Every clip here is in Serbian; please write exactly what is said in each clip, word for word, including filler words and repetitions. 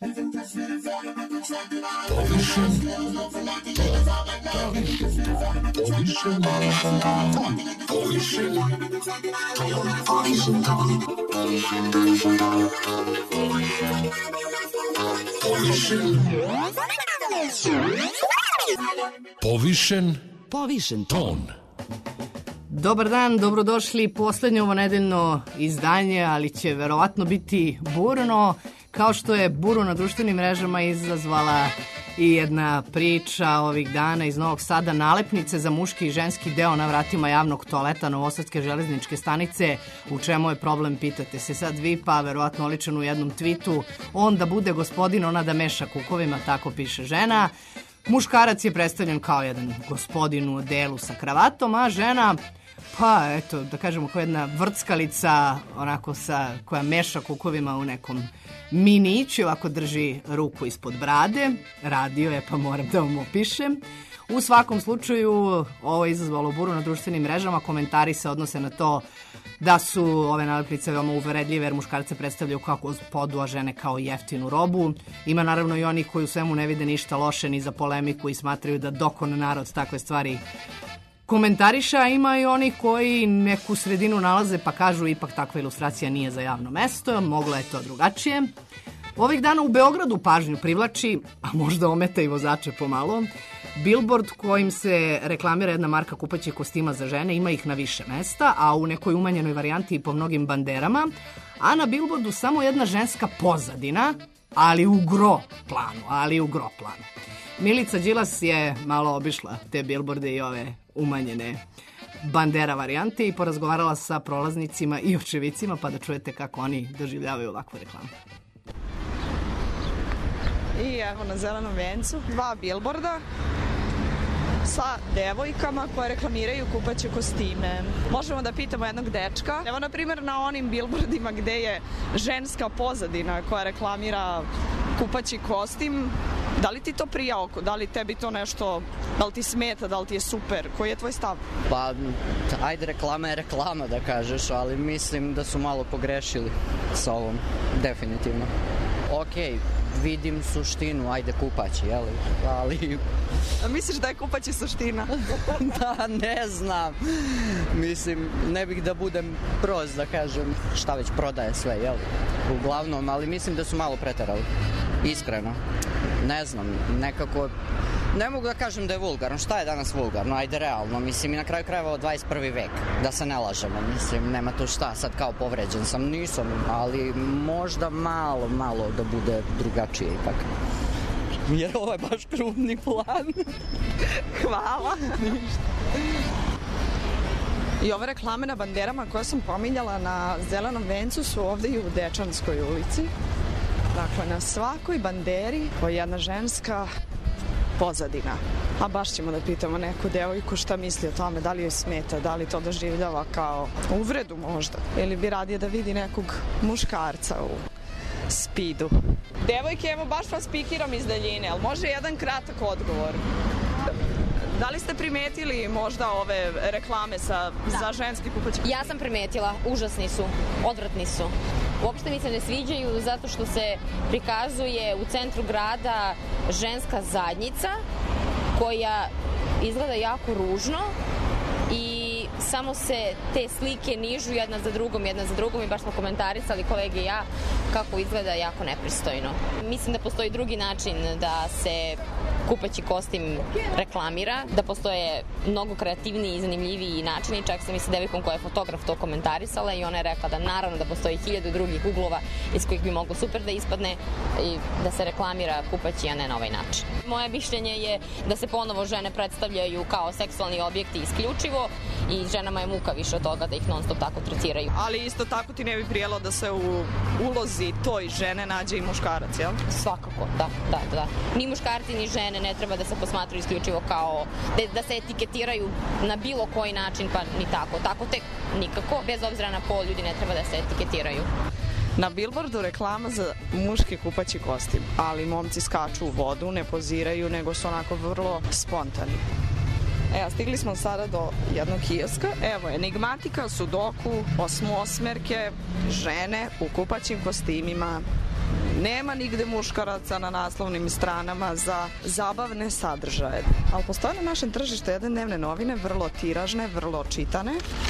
Povišen Povišen ton. Dobar dan, dobrodošli. Poslednje ovo nedeljno izdanje, ali će verovatno biti burno, kao što je buru na društvenim mrežama izazvala i jedna priča ovih dana iz Novog Sada. Nalepnice za muški i ženski deo na vratima javnog toaleta Novosadske železničke stanice. U čemu je problem, pitate se sad vi, pa verovatno oličen u jednom twitu. On da bude gospodin, ona da meša kukovima, tako piše žena. Muškarac je predstavljen kao jedan gospodin u odelu sa kravatom, a žena, pa eto, da kažemo, kao jedna vrckalica, onako sa, koja meša kukovima u nekom miniću, ovako drži ruku ispod brade. Radio je, pa moram da vam opišem. U svakom slučaju, ovo je izazvalo buru na društvenim mrežama. Komentari se odnose na to da su ove nalepnice veoma uveredljive, jer muškarce predstavljaju kao gospodu, a žene kao jeftinu robu. Ima naravno i onih koji u svemu ne vide ništa loše ni za polemiku i smatraju da dokon narod takve stvari komentariše, a ima i onih koji neku sredinu nalaze pa kažu ipak takva ilustracija nije za javno mesto, moglo je to drugačije. Ovih dana u Beogradu pažnju privlači, a možda ometa i vozače pomalo, billboard kojim se reklamira jedna marka kupaćih kostima za žene. Ima ih na više mesta, a u nekoj umanjenoj varijanti i po mnogim banderama, a na billboardu samo jedna ženska pozadina, ali u gro planu, ali u gro planu. Milica Đilas je malo obišla te billboarde i ove umanjene bandera varijante i porazgovarala sa prolaznicima i očevicima, pa da čujete kako oni doživljavaju ovakvu reklamu. I evo na Zelenom vencu dva billboarda sa devojkama koje reklamiraju kupaće kostime. Možemo da pitamo jednog dečka. Evo, na primjer, na onim billboardima gde je ženska pozadina koja reklamira kupaći kostim, da li ti to prija oko? Da li tebi to nešto, da li ti smeta, da li ti je super? Koji je tvoj stav? Pa, ajde, reklama je reklama, da kažeš, ali mislim da su malo pogrešili sa ovom, definitivno. Okej, vidim suštinu, ajde, kupaći, jeli? Ali... A misliš da je kupaći suština? Da, ne znam. Mislim, ne bih da budem prost, da kažem, šta već prodaje sve, jeli? Uglavnom, ali mislim da su malo preterali. Iskreno. Ne znam, nekako... Ne mogu da kažem da je vulgarno. Šta je danas vulgarno? Ajde, realno. Mislim, i na kraju krajeva dvadeset prvi vek. Da se ne lažemo. Mislim, nema tu šta. Sad kao povređen sam. Nisam, ali možda malo, malo da bude drugačije ipak. Jer ovo je baš krupni plan. Hvala. I ove reklame na banderama koje sam pominjala na Zelenom vencu su ovde i u Dečanskoj ulici. Dakle, na svakoj banderi je jedna ženska pozadina. A baš ćemo da pitamo neku devojku šta misli o tome, da li joj smeta, da li to doživljava kao uvredu možda, ili bi radije da vidi nekog muškarca u spidu. Devojke, evo baš vas pikiram iz daljine, ali može jedan kratak odgovor? Da li ste primetili možda ove reklame sa, za ženski kupaći? Ja sam primetila, užasni su, odvratni su. Uopšte mi se ne sviđaju zato što se prikazuje u centru grada ženska zadnjica koja izgleda jako ružno i samo se te slike nižu jedna za drugom, jedna za drugom i baš smo komentarisali, kolege i ja, kako izgleda jako nepristojno. Mislim da postoji drugi način da se kupaći kostim reklamira, da postoje mnogo kreativniji i zanimljiviji načini. Čak sam i sa devojkom koja je fotograf to komentarisala i ona je rekla da naravno da postoji hiljadu drugih uglova iz kojih bi moglo super da ispadne i da se reklamira kupaći, a ne na ovaj način. Moje mišljenje je da se ponovo žene predstavljaju kao seksualni objekti isključivo i ženama je muka više od toga da ih non stop tako tretiraju. Ali isto tako ti ne bi prijelo da se u ulozi toj žene nađe i muškarac, jel? Svakako, da, da, da. Ni muškarci ni žene ne treba da se posmatraju isključivo kao, da, da se etiketiraju na bilo koji način, pa ni tako. Tako tek nikako, bez obzira na pol, ljudi ne treba da se etiketiraju. Na billboardu reklama za muški kupaći kostim, ali momci skaču u vodu, ne poziraju, nego su onako vrlo spontani. Evo, stigli smo sada do jednog kioska. Evo, enigmatika, sudoku, osmosmerke, žene u kupaćim kostimima Nema nigde muškaraca na naslovnim stranama za zabavne sadržaje. Ali postoje na našem tržištu jedne dnevne novine, vrlo tiražne, vrlo čitane,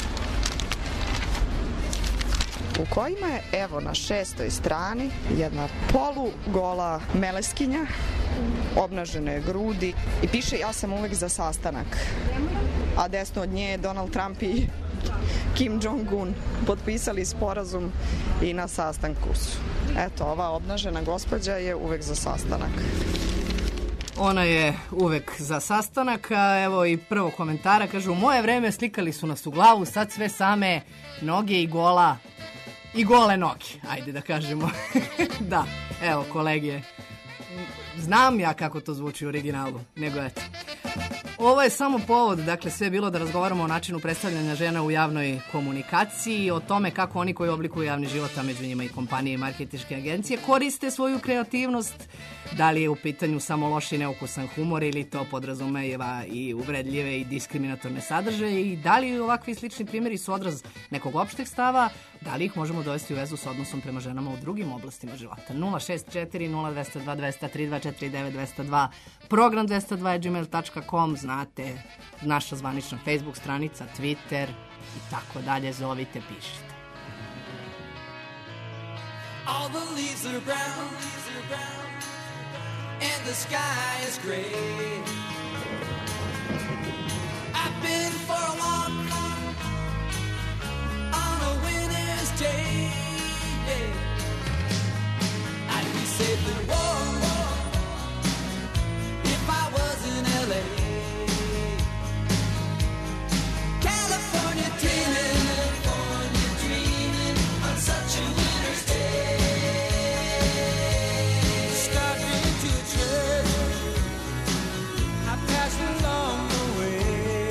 u kojima je, evo, na šestoj strani jedna polugola meleskinja, obnažene grudi i piše ja sam uvek za sastanak. A desno od nje je Donald Trump i Kim Jong-un potpisali sporazum i na sastanku su. Eto, ova obnažena gospođa je uvek za sastanak. Ona je uvek za sastanak, a evo i prvo komentara, kaže, u moje vreme slikali su nas u glavu, sad sve same noge i gola, i gole noge, ajde da kažemo. Da, evo kolege, znam ja kako to zvuči u originalu, nego eto. Ovo je samo povod, dakle sve je bilo da razgovaramo o načinu predstavljanja žena u javnoj komunikaciji, o tome kako oni koji oblikuju javni život, a među njima i kompanije i marketinške agencije, koriste svoju kreativnost, da li je u pitanju samo loš i neukusan humor ili to podrazumeva i uvredljive i diskriminatorne sadržaje i da li ovakvi slični primjeri su odraz nekog opšteg stava, da li ih možemo dovesti u vezu s odnosom prema ženama u drugim oblastima života. nula šest četiri nula dva dva dva tri dva četiri devet dva nula dva, program dvesta dva gmail tačka com, znate, naša zvanična Facebook stranica, Twitter i tako dalje, zovite, pišite. All the leaves are brown, and the sky is gray. I've been for a walk on a winter's day. I'd be safe and warm if I was in L A. California dreaming, California dreaming on such a winter's day. Starting to church, I passed along the way.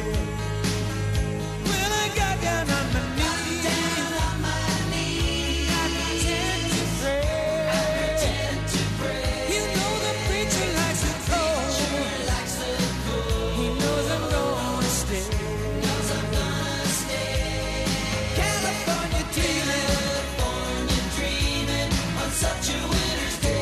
When I got down on my knees, down on my knees, I pretend to pray. I pretend to pray. You know the preacher likes the cold. Likes the cold. He knows I'm gonna stay. Knows I'm gonna stay. California dreaming, California dreaming on such a winter's day.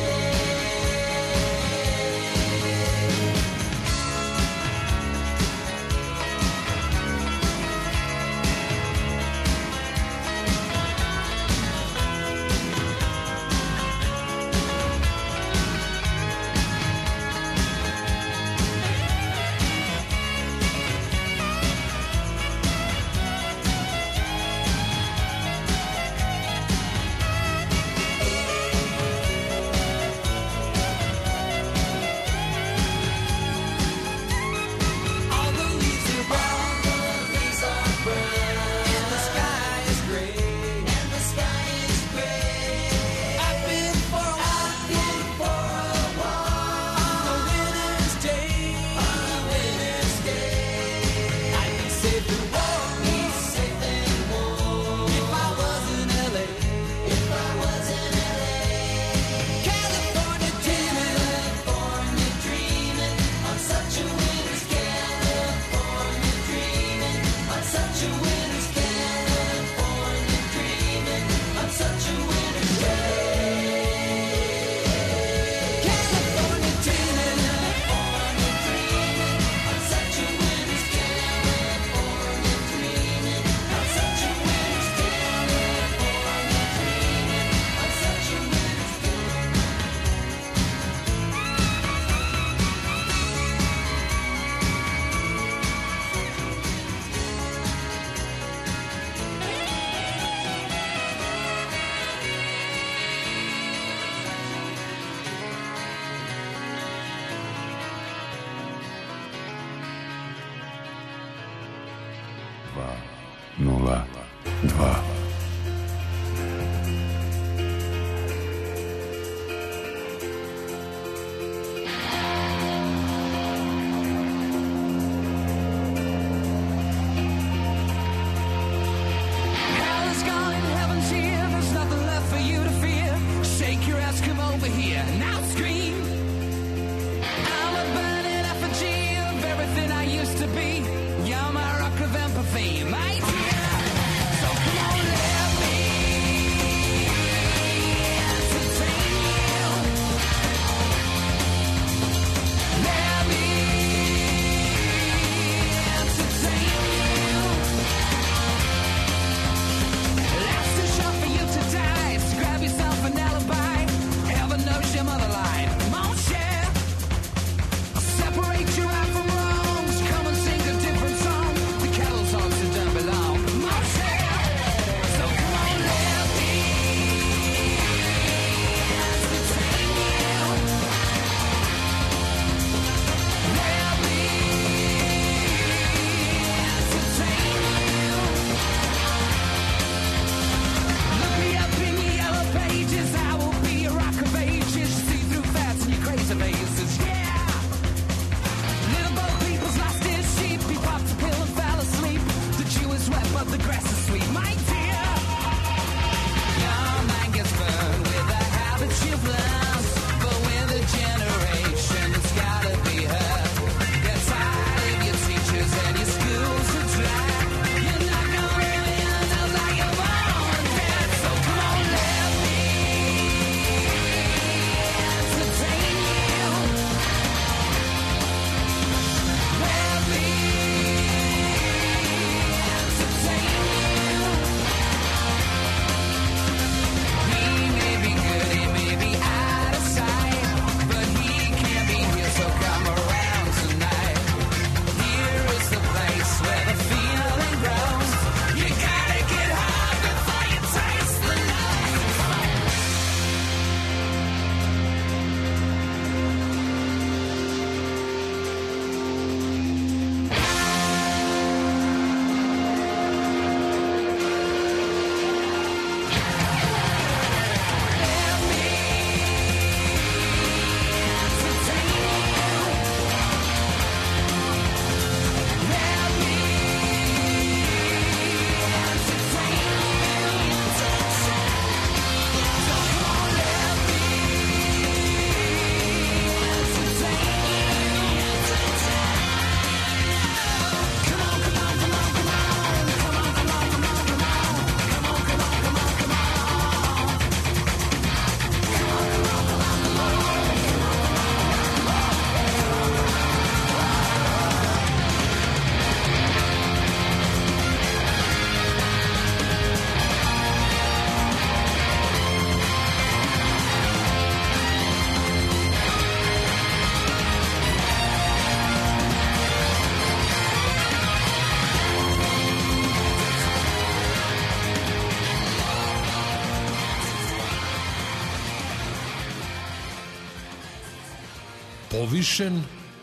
All the leaves are brown, the leaves are brown, and the sky is gray, and the sky is gray. I've been for a walk, been for a walk on a winter's day, on a winter's day. I'd be safe and warm, be safe and warm if I was in L A, if I was in L A. California dreaming, California dreaming on such a winter's day. California dreaming on such a winter's day. California dreaming on such a winter's day. California dreaming, California dreaming on such a winter's day. California dreaming on such a winter's day. California dreaming on such a winter's day. nula dva. Hell is gone and heaven's here. There's nothing left for you to fear. Shake your ass, come over here. Now scream. I'm a burning effigy of everything I used to be. You're my rock of empathy, my dear. So come on, let me entertain povišen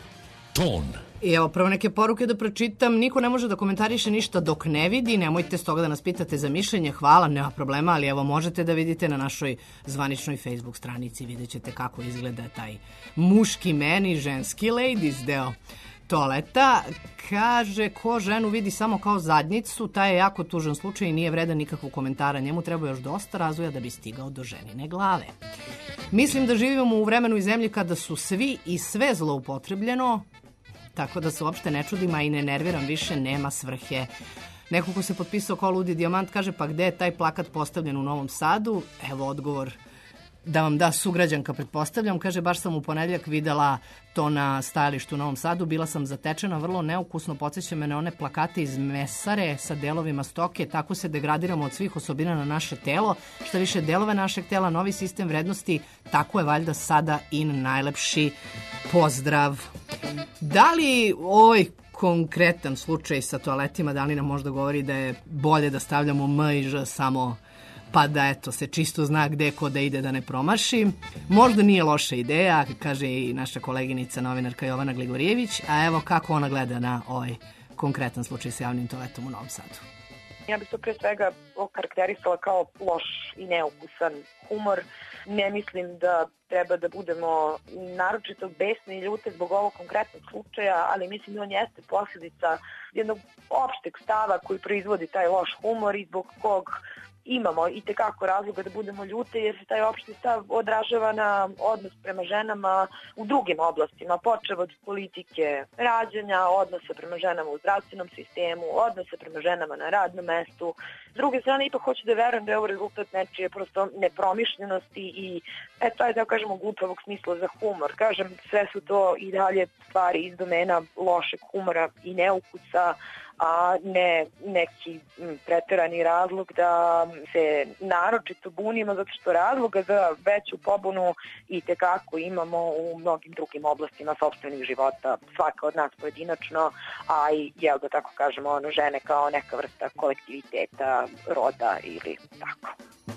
ton. I evo, prvo neke poruke da pročitam. Niko ne može da komentariše ništa dok ne vidi. Nemojte stoga da nas pitate za mišljenje. Hvala, nema problema, ali evo možete da vidite na našoj zvaničnoj Facebook stranici. Vidjet ćete kako izgleda taj muški men i ženski ladies deo toaleta. Kaže, ko ženu vidi samo kao zadnjicu, taj je jako tužan slučaj i nije vredan nikakvog komentara. Njemu treba još dosta razvoja da bi stigao do ženine glave. Mislim da živimo u vremenu i zemlji kada su svi i sve zloupotrebljeno, tako da se uopšte ne čudim, a i ne nerviram više, nema svrhe. Neko ko se potpisao kao ludi dijamant kaže, pa gde je taj plakat postavljen u Novom Sadu? Evo odgovor da vam da sugrađanka, pretpostavljam. Kaže, baš sam u ponedjeljak videla to na stajalištu u Novom Sadu. Bila sam zatečena, vrlo neukusno, podsjeća me na one plakate iz mesare sa delovima stoke. Tako se degradiramo od svih osobina na naše telo. Šta više, delove našeg tela, novi sistem vrednosti, tako je valjda sada in najlepši pozdrav. Da li ovaj konkretan slučaj sa toaletima, da li nam možda govori da je bolje da stavljamo M i Ž samo pa da eto se čisto zna gde ko da ide da ne promaši? Možda nije loša ideja, kaže i naša koleginica novinarka Jovana Gligorijević, a evo kako ona gleda na ovaj konkretan slučaj sa javnim toaletom u Novom Sadu. Ja bih to pre svega okarakterisala kao loš i neukusan humor. Ne mislim da treba da budemo naročito besni i ljute zbog ovog konkretnog slučaja, ali mislim da on jeste posljedica jednog opšteg stava koji proizvodi taj loš humor i zbog kog imamo i tekako razloga da budemo ljute, jer se taj opšti stav odražava na odnos prema ženama u drugim oblastima, počev od politike rađanja, odnosa prema ženama u zdravstvenom sistemu, odnosa prema ženama na radnom mestu. S druge strane, ipak hoću da verujem da je ovo rezultat nečije prosto nepromišljenosti i eto, ajde da kažemo glupavog smisla za humor. Kažem, sve su to i dalje stvari iz domena lošeg humora i neukusa, a ne neki preterani razlog da se naročito bunimo, zato što razloga za veću pobunu i tekako imamo u mnogim drugim oblastima sopstvenih života, svaka od nas pojedinačno, a i, jel da tako kažemo, ono, žene kao neka vrsta kolektiviteta, roda ili tako.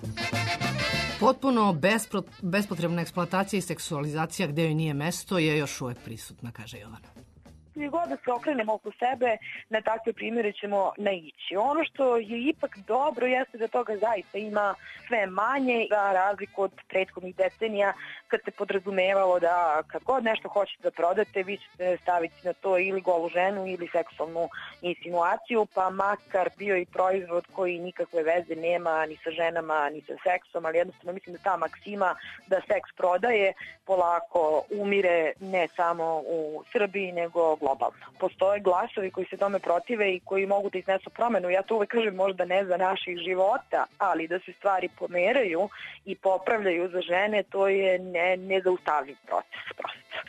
Potpuno bespro, bespotrebna eksploatacija i seksualizacija gde joj nije mesto je još uvek prisutna, kaže Jovana. Gdje god da se okrenemo oko sebe, na takve primjere ćemo naići. Ono što je ipak dobro jeste da toga zaista ima sve manje, za razliku od prethodnih decenija kad se podrazumevalo da kad god nešto hoćete da prodate, vi ćete staviti na to ili golu ženu ili seksualnu insinuaciju, pa makar bio i proizvod koji nikakve veze nema ni sa ženama, ni sa seksom, ali jednostavno mislim da ta maksima da seks prodaje polako umire ne samo u Srbiji, nego globalno. Postoje glasovi koji se tome protive i koji mogu da iznesu promenu. Ja to uvek kažem, možda ne za naših života, ali da se stvari pomeraju i popravljaju za žene, to je ne, nezaustavljiv proces prosto.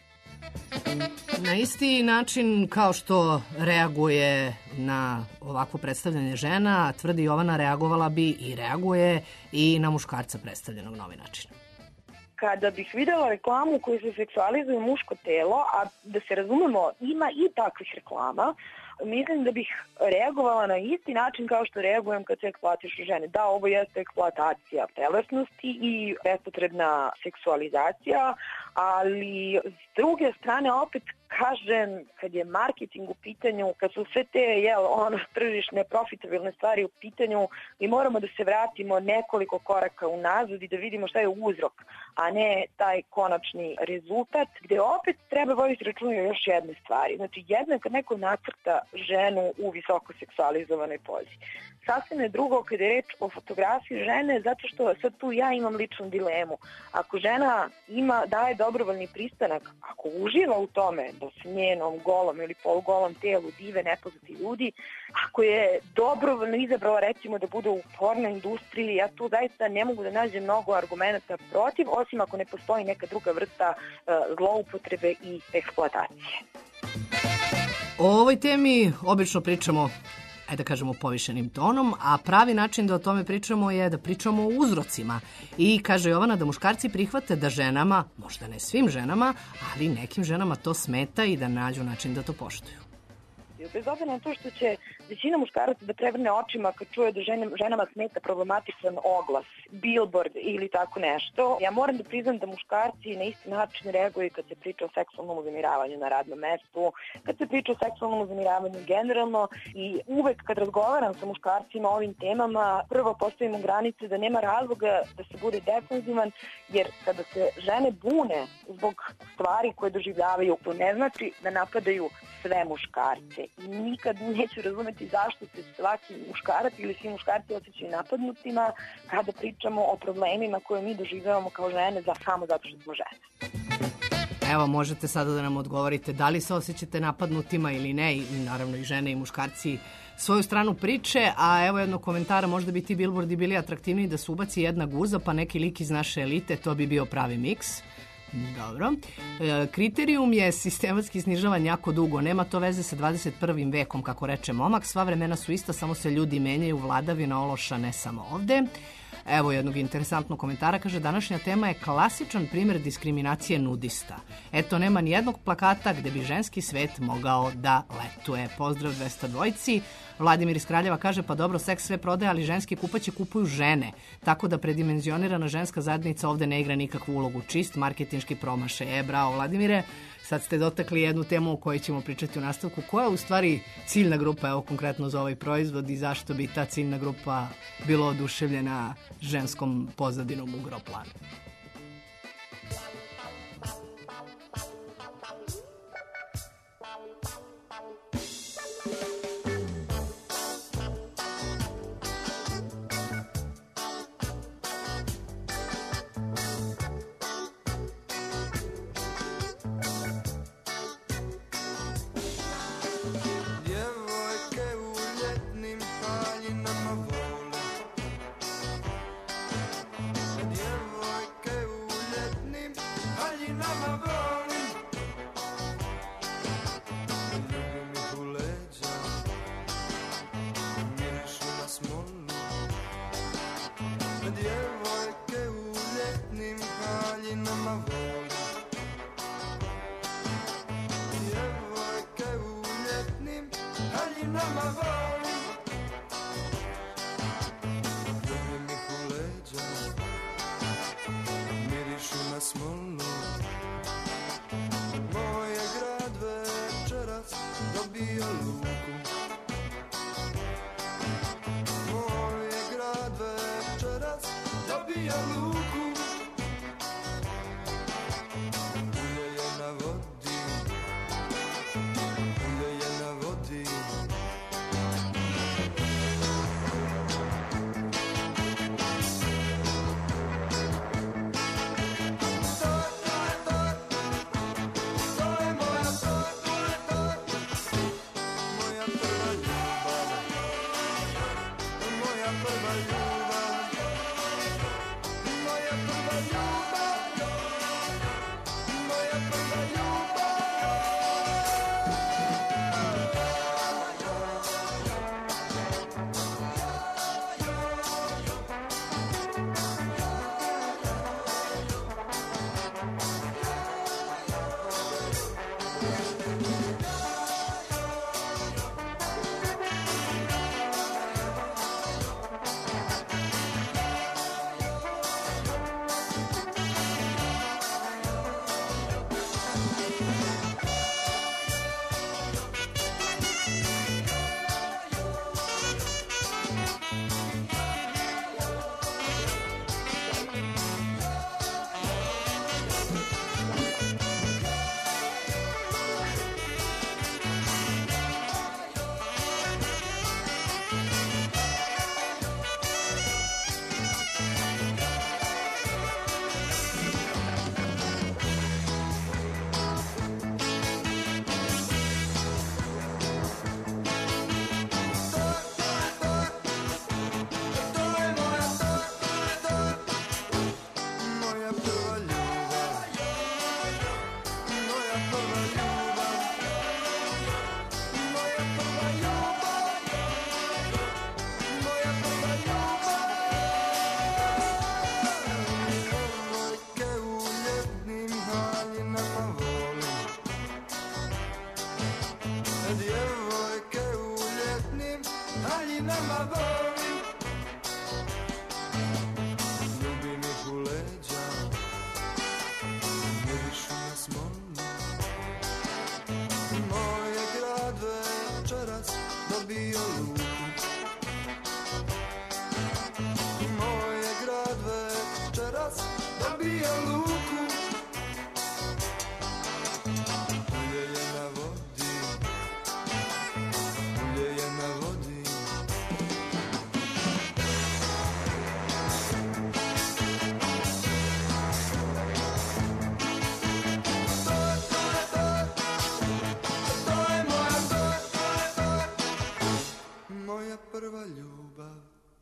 Na isti način kao što reaguje na ovako predstavljanje žena, tvrdi Jovana, reagovala bi i reaguje i na muškarca predstavljenog na ovaj način. Kada bih videla reklamu koju se seksualizuje muško telo, a da se razumemo, ima i takvih reklama, mislim da bih reagovala na isti način kao što reagujem kad se eksploatišu žene. Da, ovo jeste eksploatacija telesnosti i bespotrebna seksualizacija, ali s druge strane opet kažem, kad je marketing u pitanju, kad su sve te jel, ono, tržišne, profitabilne stvari u pitanju, mi moramo da se vratimo nekoliko koraka unazad i da vidimo šta je uzrok, a ne taj konačni rezultat, gde opet treba voditi računa još jedne stvari. Znači, jedno je kad neko nacrta ženu u visoko seksualizovanoj pozi. Sasvim je drugo kada je reč o fotografiji žene, zato što sad tu ja imam ličnu dilemu. Ako žena ima, daje dobrovoljni pristanak, ako uživa u tome da se njenom golom ili polugolom telu dive nepoznati ljudi, ako je dobrovoljno izabrala recimo da bude u porno industriji, ja tu zaista ne mogu da nađem mnogo argumenta protiv, osim ako ne postoji neka druga vrsta uh, zloupotrebe i eksploatacije. O ovoj temi obično pričamo, ajde da kažemo, povišenim tonom, a pravi način da o tome pričamo je da pričamo o uzrocima. I kaže Jovana da muškarci prihvate da ženama, možda ne svim ženama, ali nekim ženama to smeta i da nađu način da to poštuju. televiziju. Bez obzira na to što će većina muškaraca da prevrne očima kad čuje da žene, ženama smeta problematičan oglas, billboard ili tako nešto, ja moram da priznam da muškarci na isti način reaguju kad se priča o seksualnom uznemiravanju na radnom mestu, kad se priča o seksualnom uznemiravanju generalno i uvek kad razgovaram sa muškarcima o ovim temama, prvo postavimo granice da nema razloga da se bude defenzivan, jer kada se žene bune zbog stvari koje doživljavaju, to ne znači da napadaju sve muškarce. I nikad neću razumeti zašto se svaki muškarac ili svi muškarci osjećaju napadnutima kada pričamo o problemima koje mi doživljavamo kao žene za, samo zato što smo žene. Evo, možete sada da nam odgovorite da li se osjećate napadnutima ili ne, i naravno i žene i muškarci svoju stranu priče, a evo jednog komentara, možda bi ti billboardi bili atraktivniji da se ubaci jedna guza, pa neki lik iz naše elite, to bi bio pravi miks. Dobro. E, kriterijum je sistematski snižavan jako dugo. Nema to veze sa dvadeset prvim vekom, kako reče momak. Sva vremena su ista, samo se ljudi menjaju, vladavina ološa ne samo ovde. Evo jednog interesantnog komentara, kaže današnja tema je klasičan primjer diskriminacije nudista. Eto, nema ni jednog plakata gde bi ženski svet mogao da letuje. Pozdrav dvesta dvojci. Vladimir iz Kraljeva kaže, pa dobro, seks sve prodaje, ali ženske kupaće kupuju žene. Tako da predimenzionirana ženska zajednica ovde ne igra nikakvu ulogu. Čist marketinški promašaj. E, bravo Vladimire. Sad ste dotakli jednu temu o kojoj ćemo pričati u nastavku. Koja je u stvari ciljna grupa, evo konkretno za ovaj proizvod, i zašto bi ta ciljna grupa bila oduševljena ženskom pozadinom u groplanu? boli. Ljubim ih u leđa, mirišu na smolu. Moj je grad večeras dobio luku. Moj je grad večeras dobio luku. Ulje je na vodi, ulje je na vodi. To je, to je, to je, to je moja, to je, to je, to je moja prva ljubav.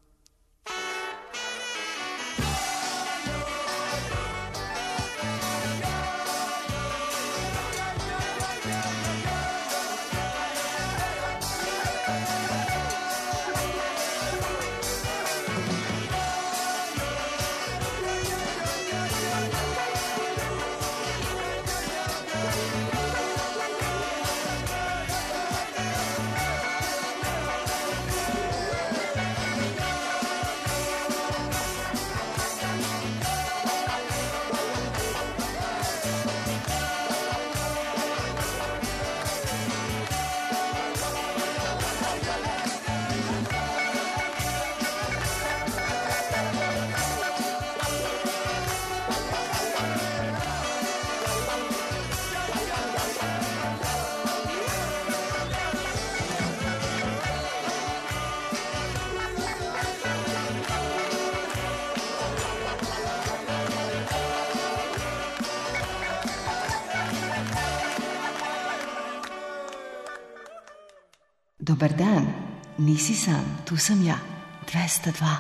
Dobar dan, nisi sam, tu sam ja, dvesta dva.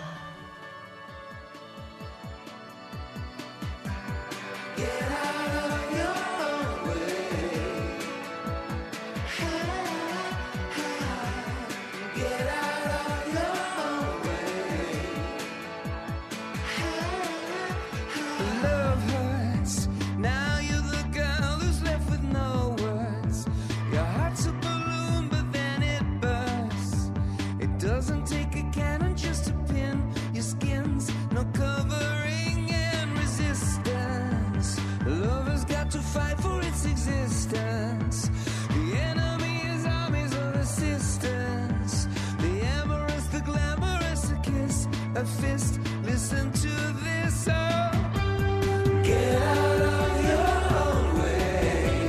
Love hurts. Now you're the girl who's left with no words. Your heart's a balloon, but then it bursts. It doesn't take a cannon just to pin your skins. No covering and resistance. Love has got to fight for its existence. The enemy is armies of assistance. The amorous, the glamorous, a kiss, a fist. Listen to this song. Get out of your own way.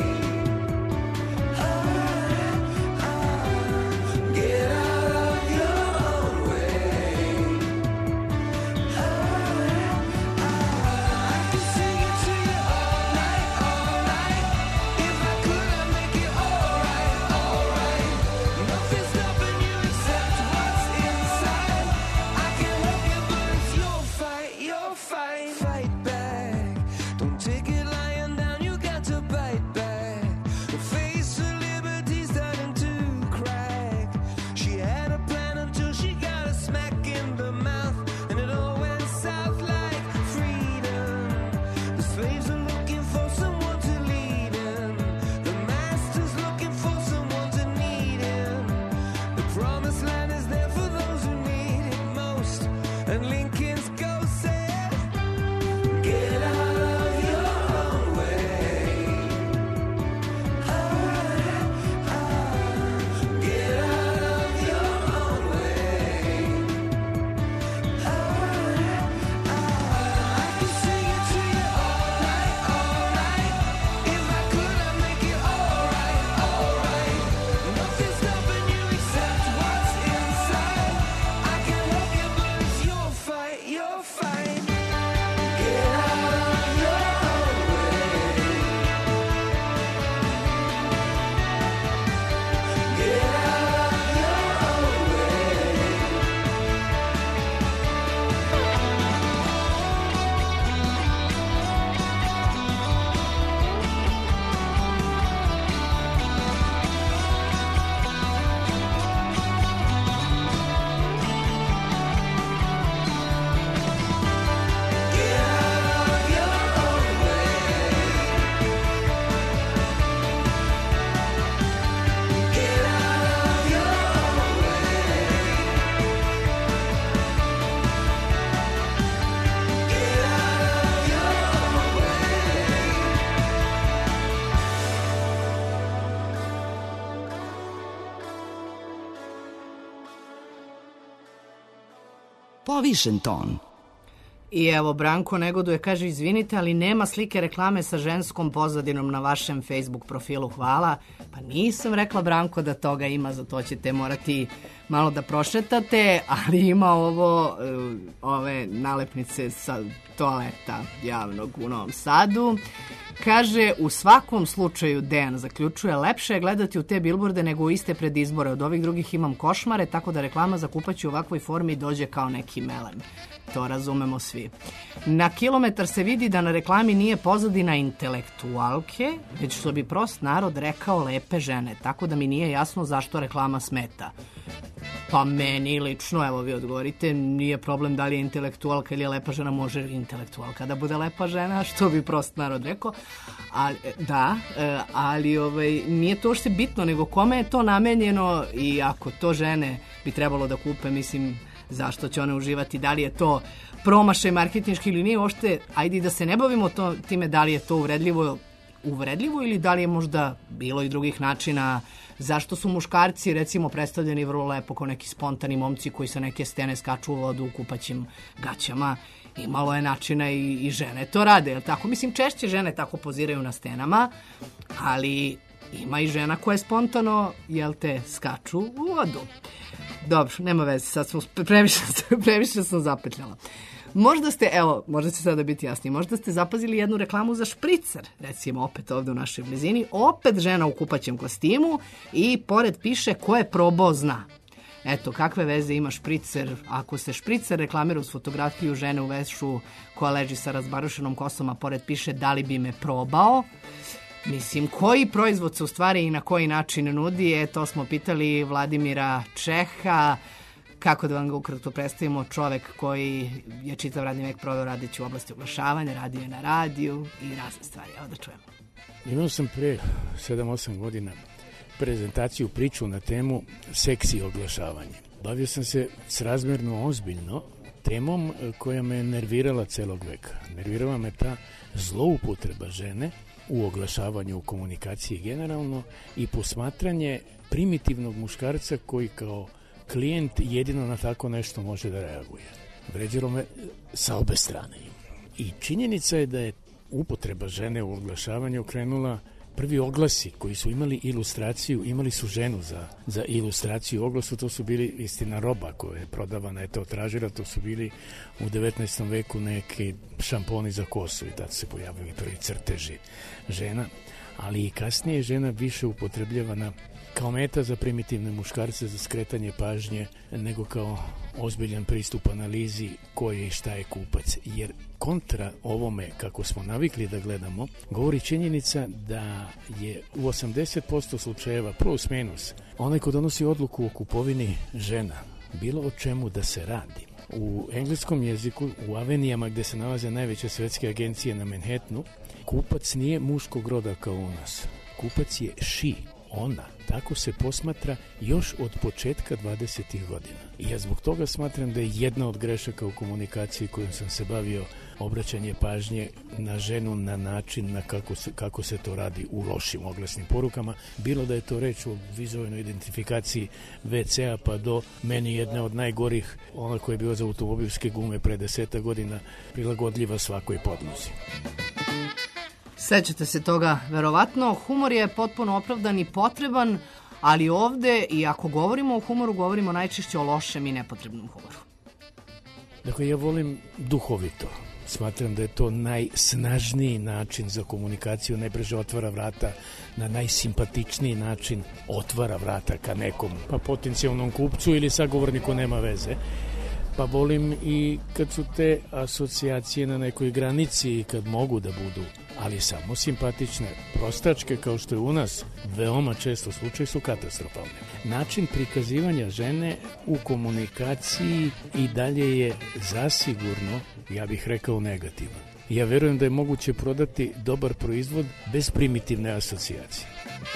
Ah, ah. Get out of your own way. Ah, ah. I can sing it to you all night, all night. If I could, I'd make it alright, alright. Nothing's stopping you except what's inside. I can help you, but it's your fight, your fight. Fight back. Don't take it lying down, you got to bite back. The face of liberty's starting to crack. She had a plan until she got a smack in the mouth, and it all went south like freedom. The slaves are looking for someone to lead them. The master's looking for someone to need him. The promised land is there for those who need it most. And Lincoln's ghost said, get out of your own way. Ah, ah. Get out of your own way. Ah, ah. I can sing it to you all night, all night. If I could, I'd make it alright, alright. Nothing's stopping you except what's inside. I can help you, but it's your fight, Povišen ton. I evo, Branko negoduje, kaže, izvinite, ali nema slike reklame sa ženskom pozadinom na vašem Facebook profilu, hvala. Pa nisam rekla, Branko, da toga ima, za to ćete morati malo da prošetate, ali ima ovo, ove nalepnice sa toaleta javnog u Novom Sadu. Kaže, u svakom slučaju, Dejan zaključuje, lepše je gledati u te bilborde nego u iste predizbore. Od ovih drugih imam košmare, tako da reklama za kupaću u ovakvoj formi dođe kao neki melem. To razumemo svi. Na kilometar se vidi da na reklami nije pozadina intelektualke, već što bi prost narod rekao lepe žene, tako da mi nije jasno zašto reklama smeta. Pa meni lično, evo vi odgovorite, nije problem da li je intelektualka ili je lepa žena, može intelektualka da bude lepa žena, što bi prost narod rekao. Ali, da, ali ovaj, nije to uopšte bitno, nego kome je to namenjeno i ako to žene bi trebalo da kupe, mislim, zašto će one uživati, da li je to promašaj marketinški ili nije, uopšte, ajde da se ne bavimo to, time da li je to uvredljivo, uvredljivo ili da li je možda bilo i drugih načina, zašto su muškarci recimo predstavljeni vrlo lepo kao neki spontani momci koji sa neke stene skaču u vodu u kupaćim gaćama. Imalo je načina i, i žene to rade, jel tako? Mislim, češće žene tako poziraju na stenama, ali ima i žena koje spontano, jel te, skaču u vodu. Dobro, nema veze, sad smo, previše, previše sam zapetljala. Možda ste, evo, možda će sada biti jasnije, možda ste zapazili jednu reklamu za špricer, recimo opet ovde u našoj blizini, opet žena u kupaćem kostimu i pored piše ko je probao zna. Eto, kakve veze ima špricer, ako se špricer reklamira uz fotografiju žene u vešu koja leži sa razbarušenom kosom, a pored piše da li bi me probao. Mislim, koji proizvod se u stvari i na koji način nudi, e, to smo pitali Vladimira Čeha, kako da vam ga ukratko predstavimo, čovek koji je čitav radni vek proveo radeći u oblasti oglašavanja, radio je na radiju i razne stvari. Evo da čujemo. Imao sam pre sedam osam godina prezentaciju, priču na temu seksi oglašavanje. Bavio sam se srazmerno ozbiljno temom koja me nervirala celog veka. Nervirala me ta zloupotreba žene u oglašavanju, u komunikaciji generalno i posmatranje primitivnog muškarca koji kao klijent jedino na tako nešto može da reaguje. Vređalo me sa obe strane. I činjenica je da je upotreba žene u oglašavanju krenula. Prvi oglasi koji su imali ilustraciju, imali su ženu za, za ilustraciju u oglasu, to su bili istina roba koja je prodavana, eto tražila, to su bili u devetnaestom veku neke šamponi za kosu i tad se pojavili prvi crteži žena, ali i kasnije žena više upotrebljavana kao meta za primitivne muškarce, za skretanje pažnje, nego kao ozbiljan pristup analizi ko je i šta je kupac. Jer kontra ovome, kako smo navikli da gledamo, govori činjenica da je u osamdeset posto slučajeva, plus minus, onaj ko donosi odluku o kupovini žena, bilo o čemu da se radi. U engleskom jeziku, u avenijama gde se nalaze najveće svetske agencije na Manhattanu, kupac nije muškog roda kao u nas. Kupac je she, ona. Tako se posmatra još od početka dvadesetih godina. I ja zbog toga smatram da je jedna od grešaka u komunikaciji kojom sam se bavio obraćanje pažnje na ženu na način na kako se, kako se to radi u lošim oglasnim porukama. Bilo da je to reč o vizualnoj identifikaciji ve ce a pa do meni jedne od najgorih, ona koja je bila za automobilske gume pre deseta godina, prilagodljiva svakoj podlozi. Sećate se toga, verovatno. Humor je potpuno opravdan i potreban, ali ovde, i ako govorimo o humoru, govorimo najčešće o lošem i nepotrebnom humoru. Dakle, ja volim duhovito. Smatram da je to najsnažniji način za komunikaciju, najbrže otvara vrata, na najsimpatičniji način otvara vrata ka nekom, pa potencijalnom kupcu ili sagovorniku, nema veze. Pa volim i kad su te asocijacije na nekoj granici i kad mogu da budu, ali samo simpatične, prostačke kao što je u nas veoma često slučaj, su katastrofalne. Način prikazivanja žene u komunikaciji i dalje je zasigurno, ja bih rekao, negativan. Ja verujem da je moguće prodati dobar proizvod bez primitivne asocijacije.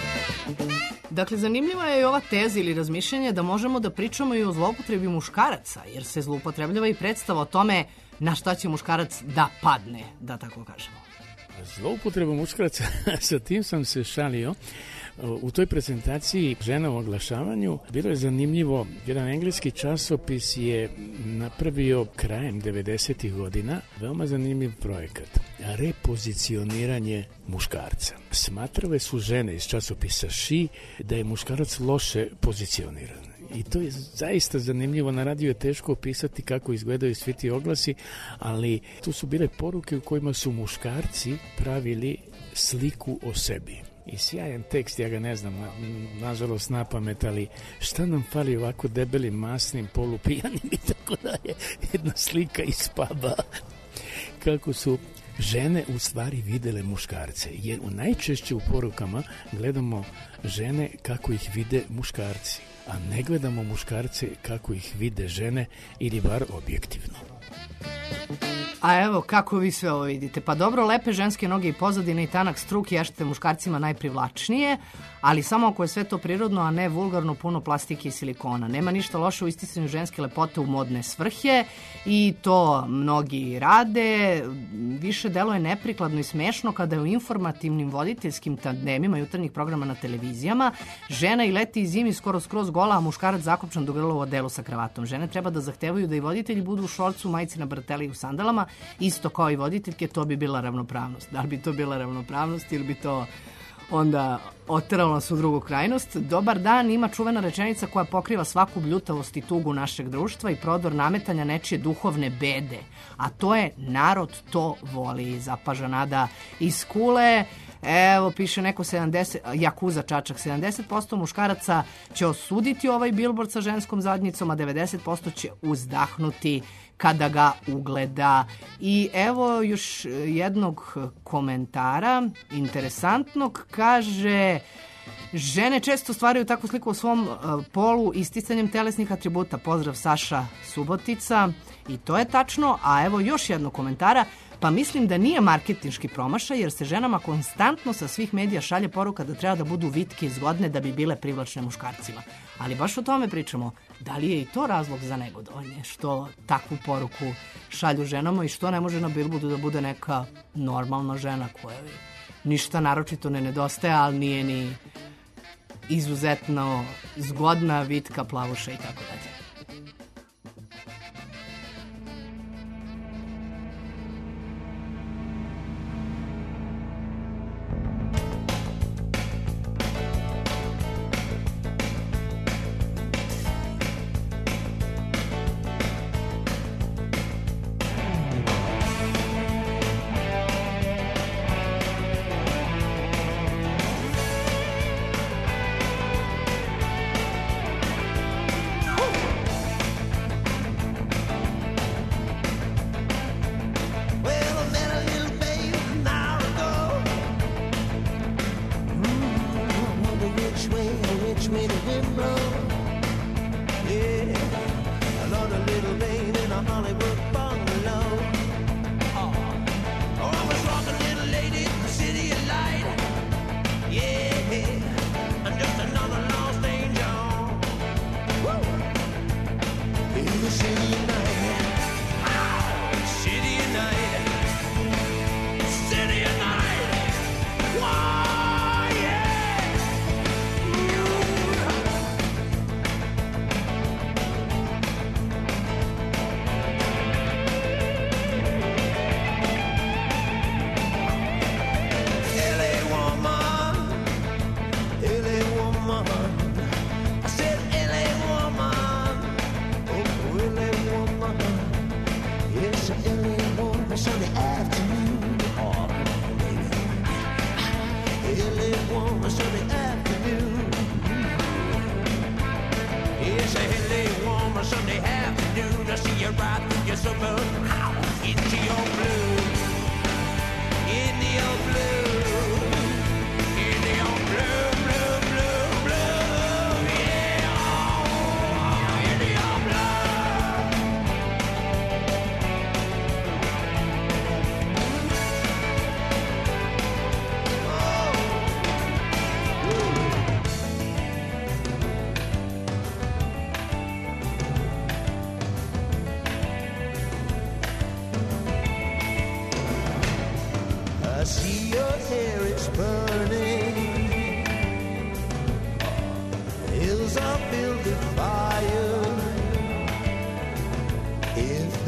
Dakle, zanimljiva je i ova teza ili razmišljanje da možemo da pričamo i o zloupotrebi muškaraca, jer se zloupotrebljava i predstava o tome na šta će muškarac da padne, da tako kažemo. Zloupotreba muškaraca, sa tim sam se šalio, U toj prezentaciji žena u oglašavanju bilo je zanimljivo, jedan engleski časopis je napravio krajem devedesetih godina veoma zanimljiv projekat. Repozicioniranje muškarca. Smatrale su žene iz časopisa She da je muškarac loše pozicioniran. I to je zaista zanimljivo, na radiju je teško opisati kako izgledaju svi ti oglasi, ali tu su bile poruke u kojima su muškarci pravili sliku o sebi. I sjajan tekst, ja ga ne znam, na, nažalost na pamet, ali šta nam fali ovako debelim, masnim, polupijanim i tako dalje. Jedna slika iz puba. Kako su žene u stvari videle muškarce, jer u najčešće u porukama gledamo žene kako ih vide muškarci, a ne gledamo muškarce kako ih vide žene ili bar objektivno. A evo, kako vi sve ovo vidite? Pa dobro, lepe ženske noge i pozadine i tanak struk ješte muškarcima najprivlačnije, ali samo ako je sve to prirodno, a ne vulgarno, puno plastike i silikona. Nema ništa loše u isticanju ženske lepote u modne svrhe i to mnogi rade. Više deluje neprikladno i smešno kada je u informativnim voditeljskim tandemima jutarnjih programa na televizijama žena i leti i zimi skoro skroz gola, a muškarac zakopčan do grla u odelu sa kravatom. Žene treba da zahtevaju da i voditelji budu u šorcu, majici na brateli i u sandalama, isto kao i voditeljke, to bi bila ravnopravnost. Da li bi to bila ravnopravnost ili bi to onda oteralo nas u drugu krajnost? Dobar dan ima čuvena rečenica koja pokriva svaku bljutavost i tugu našeg društva i prodor nametanja nečije duhovne bede. A to je narod to voli. Zapaža Nada iz Kule. Evo, piše neko sedamdeset, Jakuza Čačak, sedamdeset posto muškaraca će osuditi ovaj bilbord sa ženskom zadnjicom, a devedeset posto će uzdahnuti kada ga ugleda. I evo još jednog komentara, interesantnog, kaže: žene često stvaraju takvu sliku o svom uh, polu isticanjem telesnih atributa. Pozdrav, Saša Subotica. I to je tačno. A evo još jednog komentara. Pa mislim da nije marketinški promašaj, jer se ženama konstantno sa svih medija šalje poruka da treba da budu vitke i zgodne da bi bile privlačne muškarcima. Ali baš o tome pričamo. Da li je i to razlog za negodovanje? Što takvu poruku šalju ženama i što ne može na bilboardu da bude neka normalna žena koja ništa naročito ne nedostaje, ali nije ni izuzetno zgodna, vitka, plavuša i tako dalje.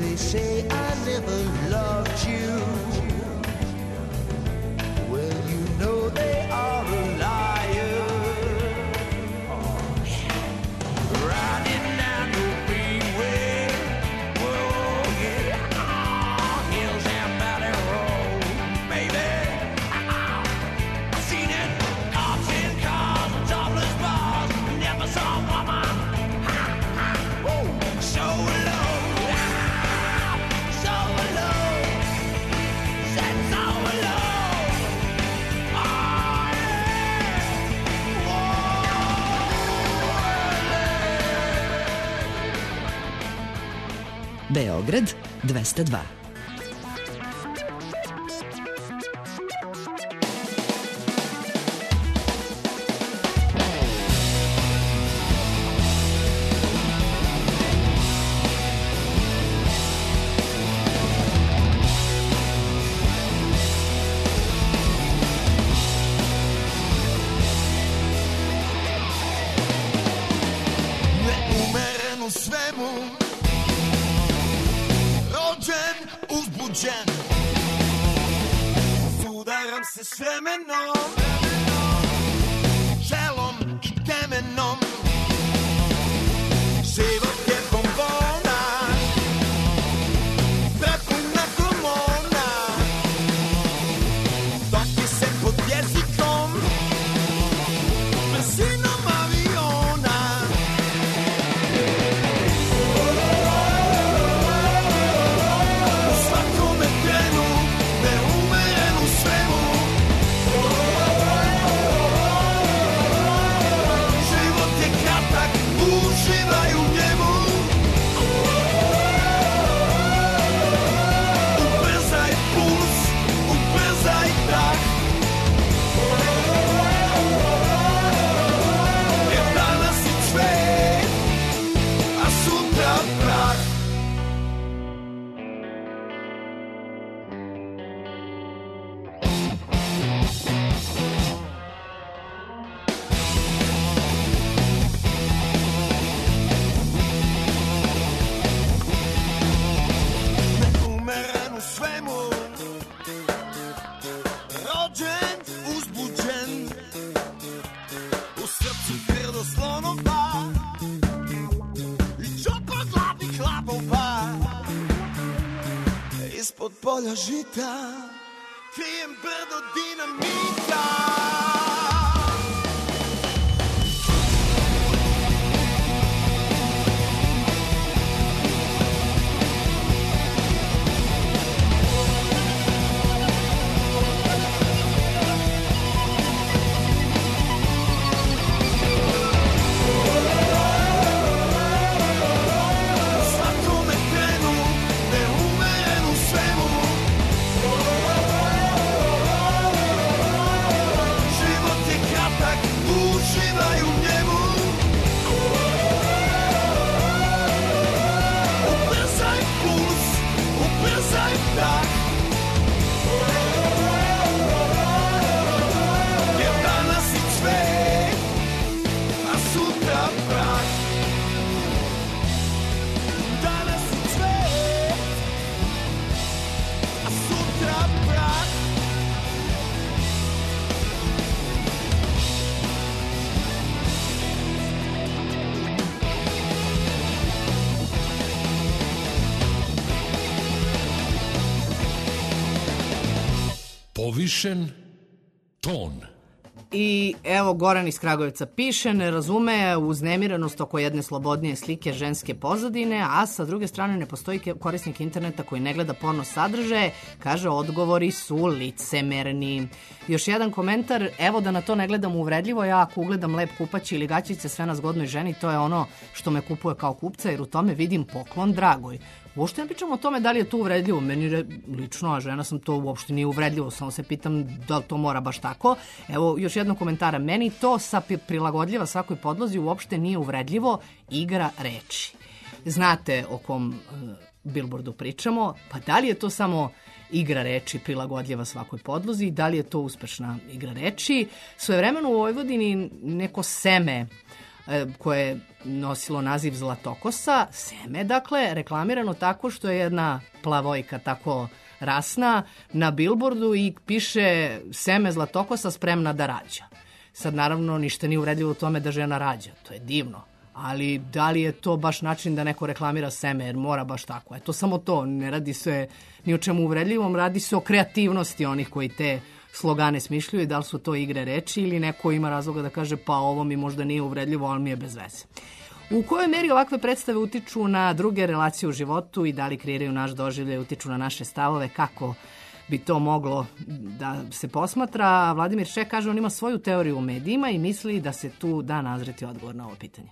they say I never loved you. Well, you know they are a liar. Riding down the freeway, whoa, yeah, hills and valley road, baby. I've seen it, cops in cars, topless bars, never saw a woman so low, so low, said so low. Oh, yeah. Beograd dvesta dva. Neumeren u svemu, rođen, uzbuđen, sudaram se s vremenom, želom i temenom. Život je bombona, prepuna hormona, topi se pod jezikom, brzinom aviona. U svakome trenu, neumeren u svemu. Život je kratak, uživaj u njemu. Ubrzaj puls, ubrzaj dah. Jer danas je cvet, a sutra prah. Neumeren u svemu, rođen, uzbuđen, u srcu krdo slonova i čopa gladnih labova. Ispod polja žita krijem brdo dinamita. U svakome trenu, neumeren u svemu. Život je kratak, uživaj u njemu. Ubrzaj puls, ubrzaj dah. Jer danas je cvet, a sutra prah. Danas je cvet, a sutra prah. Povišen ton. I evo Goran iz Kragujevca piše, ne razume uznemirenost oko jedne slobodnije slike ženske pozadine, a sa druge strane ne postoji ke- korisnik interneta koji ne gleda porno sadržaje, kaže odgovori su licemerni. Još jedan komentar, evo da na to ne gledam uvredljivo, ja ako ugledam lep kupać ili gaćice sve na zgodnoj ženi, to je ono što me kupuje kao kupca, jer u tome vidim poklon dragoj. Uopšte ne pričamo o tome da li je to uvredljivo. Meni re, lično, a žena sam, to uopšte nije uvredljivo, samo se pitam da li to mora baš tako. Evo još jednog komentara. Meni to sa pi- prilagodljiva svakoj podlozi uopšte nije uvredljivo, igra reči. Znate o kom e, billboardu pričamo, pa da li je to samo igra reči prilagodljiva svakoj podlozi, da li je to uspešna igra reči? Svojevremeno u Vojvodini neko seme e, koje je nosilo naziv Zlatokosa, seme, dakle, reklamirano tako što je jedna plavojka tako rasna na bilbordu i piše seme Zlatokosa spremna da rađa. Sad, naravno, ništa nije uvredljivo u tome da žena rađa, to je divno. Ali da li je to baš način da neko reklamira seme, jer mora baš tako. Eto, samo to, ne radi se ni o čemu uvredljivom, radi se o kreativnosti onih koji te slogane smišljuju i da li su to igre reči ili neko ima razloga da kaže pa ovo mi možda nije uvredljivo, ali mi je bez veze. U kojoj meri ovakve predstave utiču na druge relacije u životu i da li kreiraju naš doživljaj, utiču na naše stavove, kako bi to moglo da se posmatra? Vladimir Šek kaže on ima svoju teoriju o medijima i misli da se tu da nazreti odgovor na ovo pitanje.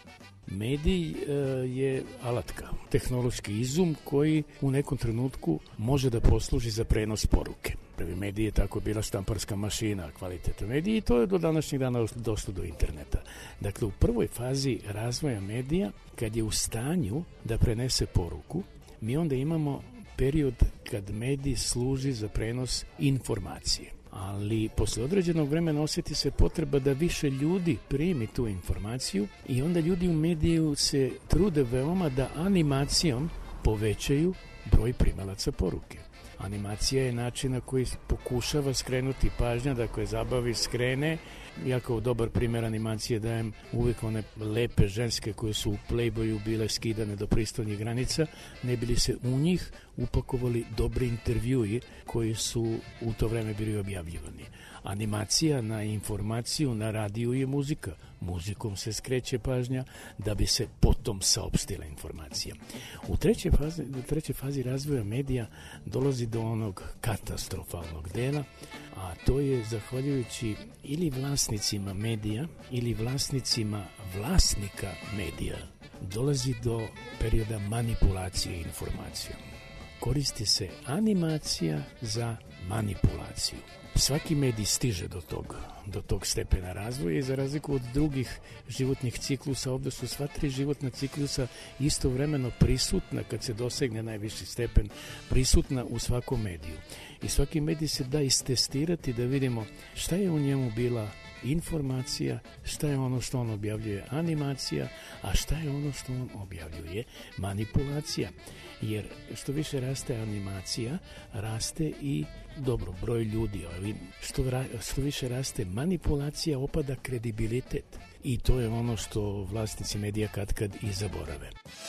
Medij e, je alatka, tehnološki izum koji u nekom trenutku može da posluži za prenos poruke. Prvi medij je tako bila štamparska mašina, kvaliteta medija i to je do današnjeg dana došlo do interneta. Dakle, u prvoj fazi razvoja medija, kad je u stanju da prenese poruku, mi onda imamo period kad medij služi za prenos informacije. Ali posle određenog vremena osjeti se potreba da više ljudi primi tu informaciju i onda ljudi u mediju se trude veoma da animacijom povećaju broj primalaca poruke. Animacija je način na koji pokušava skrenuti pažnja, da koje zabavi skrene. Ja kao dobar primjer animacije dajem uvijek one lepe ženske koje su u Playboyu bile skidane do pristojnih granica, ne bili se u njih upakovali dobri intervjui koji su u to vreme bili objavljivani. Animacija na informaciju na radiju je muzika. Muzikom se skreće pažnja da bi se potom saopštila informacija. U trećoj fazi, u trećoj fazi razvoja medija dolazi do onog katastrofalnog dela, a to je zahvaljujući ili vlasnicima medija ili vlasnicima vlasnika medija dolazi do perioda manipulacije informacijom. Koristi se animacija za manipulaciju. Svaki medij stiže do tog, do tog stepena razvoja i za razliku od drugih životnih ciklusa, ovdje su sva tri životna ciklusa istovremeno prisutna kad se dosegne najviši stepen, prisutna u svakom mediju. I svaki medij se da istestirati da vidimo šta je u njemu bila informacija, šta je ono što on objavljuje animacija, a šta je ono što on objavljuje manipulacija. Jer što više raste animacija, raste i dobro broj ljudi, ali što, što više raste manipulacija, opada kredibilitet. I to je ono što vlasnici medija katkad i zaborave.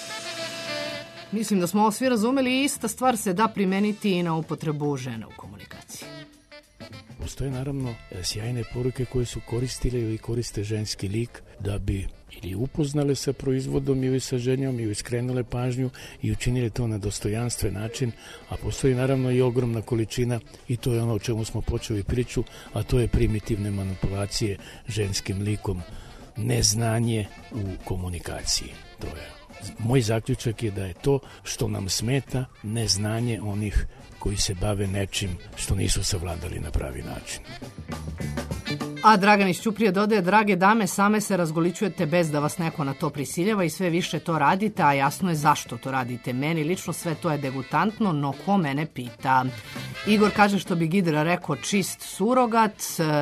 Mislim da smo ovo svi razumeli i ista stvar se da primeniti i na upotrebu žena u komunikaciji. Postoje naravno sjajne poruke koje su koristile ili koriste ženski lik da bi ili upoznale sa proizvodom ili sa ženjom ili skrenule pažnju i učinile to na dostojanstven način, a postoji naravno i ogromna količina i to je ono o čemu smo počeli priču, a to je primitivne manipulacije ženskim likom, neznanje u komunikaciji. To je. Moj zaključak je da je to što nam smeta neznanje onih koji se bave nečim što nisu savladali na pravi način. A Dragan iz Ćuprije dodaje, drage dame, same se razgoličujete bez da vas neko na to prisiljava i sve više to radite, a jasno je zašto to radite. Meni lično sve to je degutantno, no ko mene pita? Igor kaže što bi Gidra rekao čist surogat.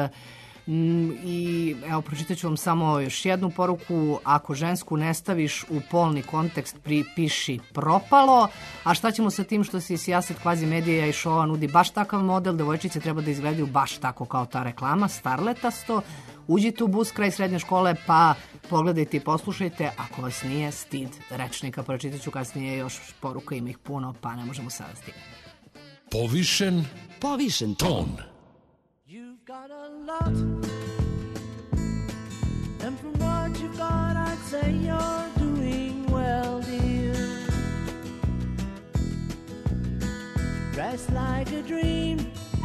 I evo, pročitat ću vam samo još jednu poruku. Ako žensku ne staviš u polni kontekst, pripiši propalo. A šta ćemo sa tim što si sijaset kvazi medija i šova nudi baš takav model? Devojčice treba da izgledaju baš tako kao ta reklama, starletasto. Uđite u bus kraj srednje škole pa pogledajte i poslušajte. Ako vas nije stid rečnika, pročitat ću kasnije još poruka, ima ih puno, pa ne možemo sada stigati. Povišen Povišen ton. You've got a lot, and from what you've got, I'd say you're doing well, dear. Dressed like a dream,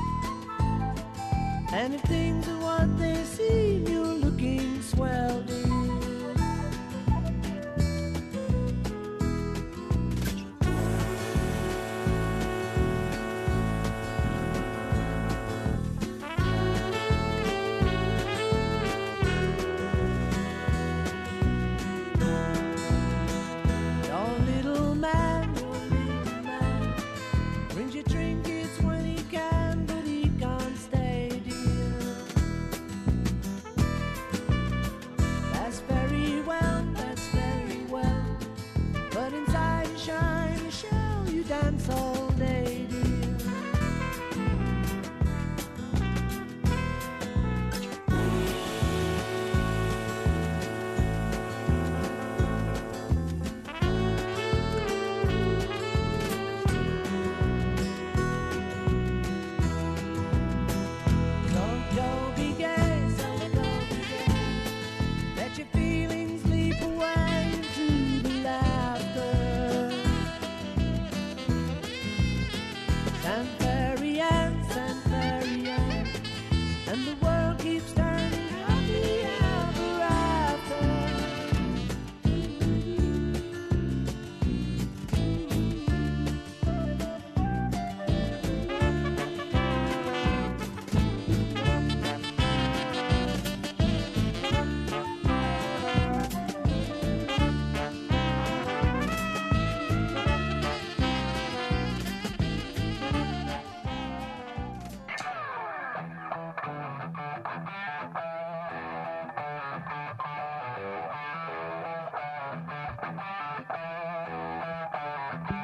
and if things are what they seem, you're looking swell, dear.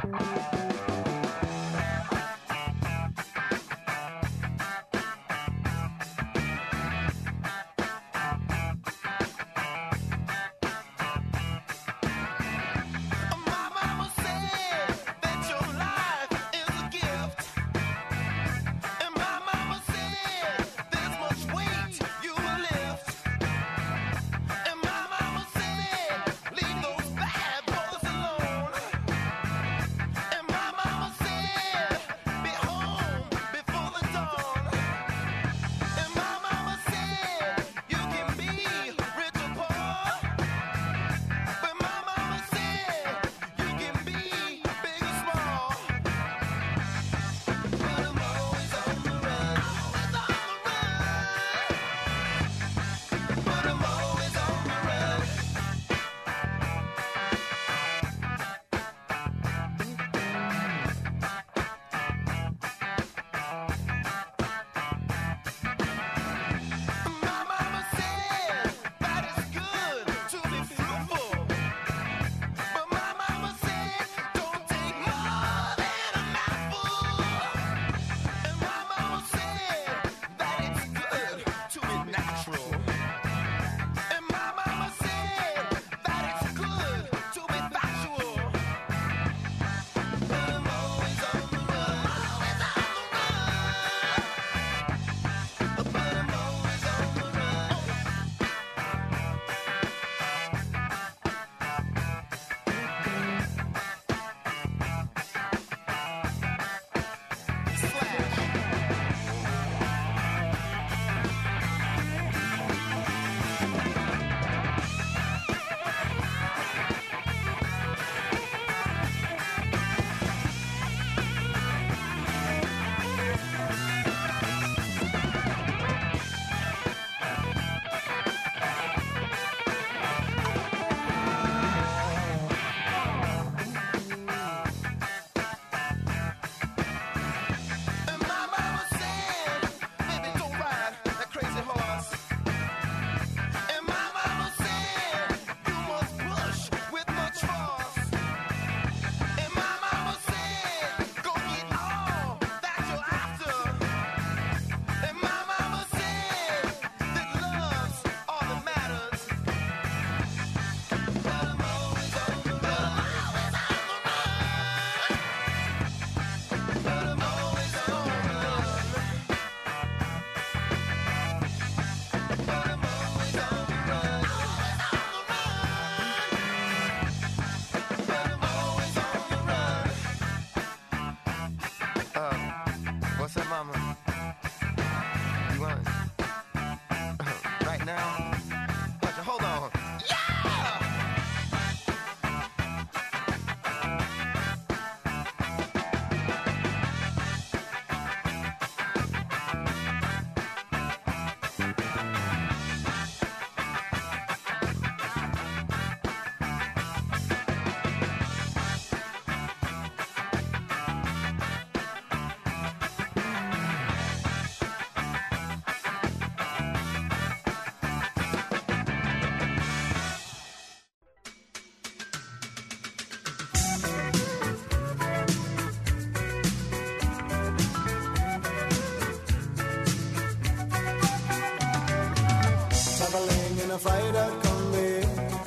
a fighter combi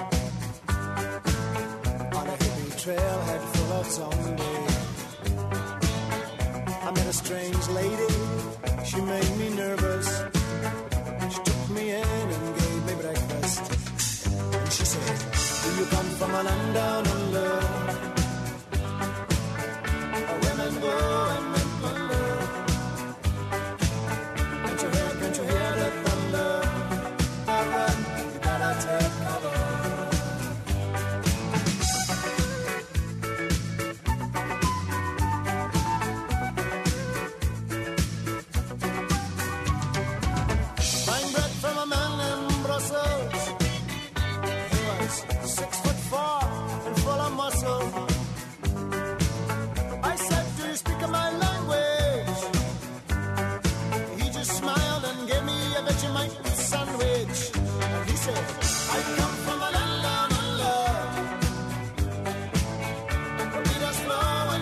on a hippie trailhead full of zombies. I met a strange lady, she made me nervous. She took me in and gave me breakfast. And she said, do you come from a land down under? Where women go and men plunder. Can't you hear, can't you hear the thunder? I run, you gotta take cover. Buying bread from a man in Brussels. He was six foot four and full of muscle. I said, do you speak my language? He just smiled and gave me a Vegemite sandwich. And he said, I come from a land down under. The beat is flowing.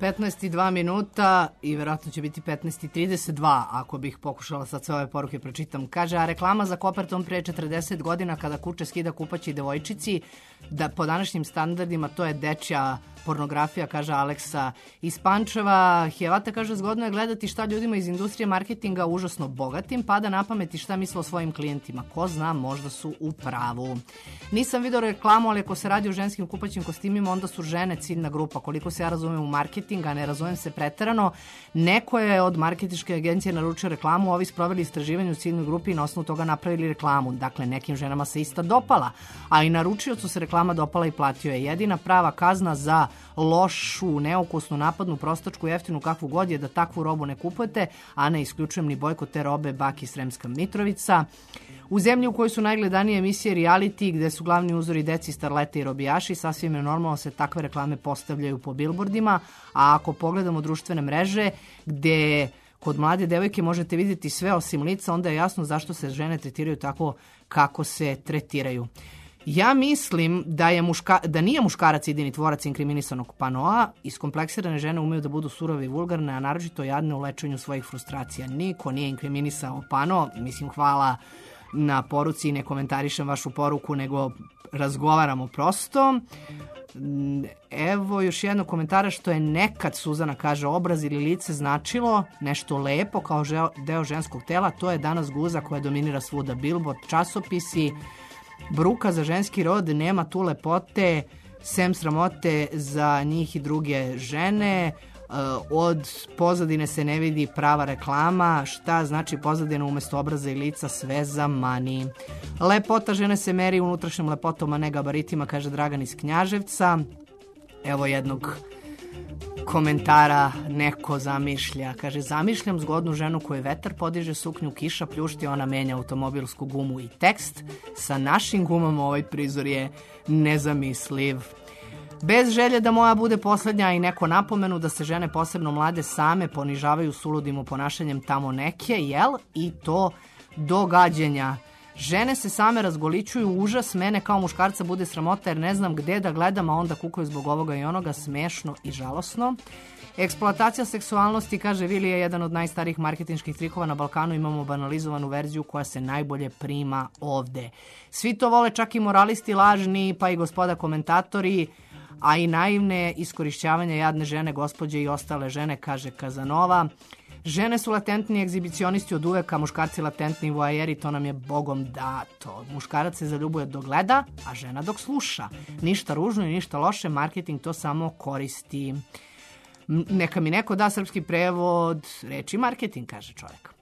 petnaest i dva minuta i verovatno će biti petnaest i trideset dva ako bih pokušala sad sve ove poruke pročitam. Kaže, a reklama za Koperton pre četrdeset godina kada kuče skida kupaći devojčici, da po današnjim standardima to je dečja pornografija, kaže Aleksa iz Pančeva. Hevata kaže, zgodno je gledati šta ljudima iz industrije marketinga užasno bogatim pada na pamet i šta misle o svojim klijentima. Ko zna, možda su u pravu. Nisam vidio reklamu, ali ako se radi o ženskim kupaćim kostimima, onda su žene ciljna grupa. Koliko se ja razumem u marketing, a ne razumem se preterano, neko je od marketinške agencije naručio reklamu, ovi sproveli istraživanje u ciljnoj grupi i na osnovu toga napravili reklamu. Dakle, nekim ženama se ista dopala, a i naručiocu se reklama dopala i platio je. Jedina prava kazna za lošu, neukusnu, napadnu, prostačku, jeftinu, kakvu god je da takvu robu ne kupujete, a ne isključujem ni bojkot te robe Baki Sremska Mitrovica. U zemlji u kojoj su najgledanije emisije reality, gde su glavni uzori deci, starlete i robijaši, sasvim je normalno se takve reklame postavljaju po bilbordima, a ako pogledamo društvene mreže, gde kod mlade devojke možete vidjeti sve osim lica, onda je jasno zašto se žene tretiraju tako kako se tretiraju. Ja mislim da, je muška, da nije muškarac jedini tvorac inkriminisanog panoa. Iskompleksirane žene umeju da budu surove i vulgarne, a naročito jadne u lečenju svojih frustracija. Niko nije inkriminisao pano. Mislim, hvala na poruci i ne komentarišem vašu poruku, nego razgovaramo prosto. Evo još jedno komentara što je nekad, Suzana kaže, obraz ili lice značilo nešto lepo kao deo ženskog tela. To je danas guza koja dominira svuda. Billboard, časopisi, bruka za ženski rod, nema tu lepote, sem sramote za njih i druge žene. Od pozadine se ne vidi prava reklama. Šta znači pozadina umjesto obraza i lica? Sve za mani. Lepota žene se meri unutrašnjim lepotom, a ne gabaritima, kaže Dragan iz Knjaževca. Evo jednog komentara, neko zamišlja. Kaže, zamišljam zgodnu ženu koju vetar podiže suknju, kiša pljušti, ona menja automobilsku gumu i tekst. Sa našim gumama ovaj prizor je nezamisliv. Bez želje da moja bude posljednja i neko napomenu da se žene, posebno mlade, same ponižavaju suludim ponašanjem tamo neke, jel? I to događanja. Žene se same razgoličuju, užas, mene kao muškarca bude sramota jer ne znam gde da gledam, a onda kukaju zbog ovoga i onoga, smešno i žalosno. Eksploatacija seksualnosti, kaže Vili, je jedan od najstarijih marketinških trikova na Balkanu. Imamo banalizovanu verziju koja se najbolje prima ovde. Svi to vole, čak i moralisti lažni, pa i gospoda komentatori, a i naivne iskorišćavanje jadne žene, gospođe i ostale žene, kaže Kazanova. Žene su latentni egzibicionisti od uveka, muškarci latentni voajeri, to nam je Bogom dato. Muškarac se zaljubuje dok gleda, a žena dok sluša. Ništa ružno i ništa loše, marketing to samo koristi. Neka mi neko da srpski prevod reči marketing, kaže čovjek.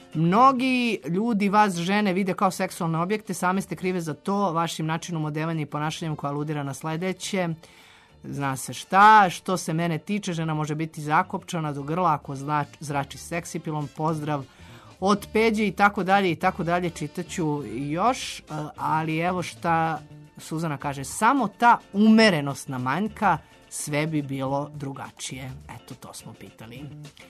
Mnogi ljudi vas žene vide kao seksualne objekte, same ste krive za to, vašim načinom odevanja i ponašanjem koja aludira na sledeće. Zna se šta, što se mene tiče, žena može biti zakopčana do grla ako zna, zrači seksipilom, pozdrav od Peđe i tako dalje i tako dalje, čitaću još, ali evo šta Suzana kaže, samo ta umerenost manjka, sve bi bilo drugačije. Eto, to smo pitali.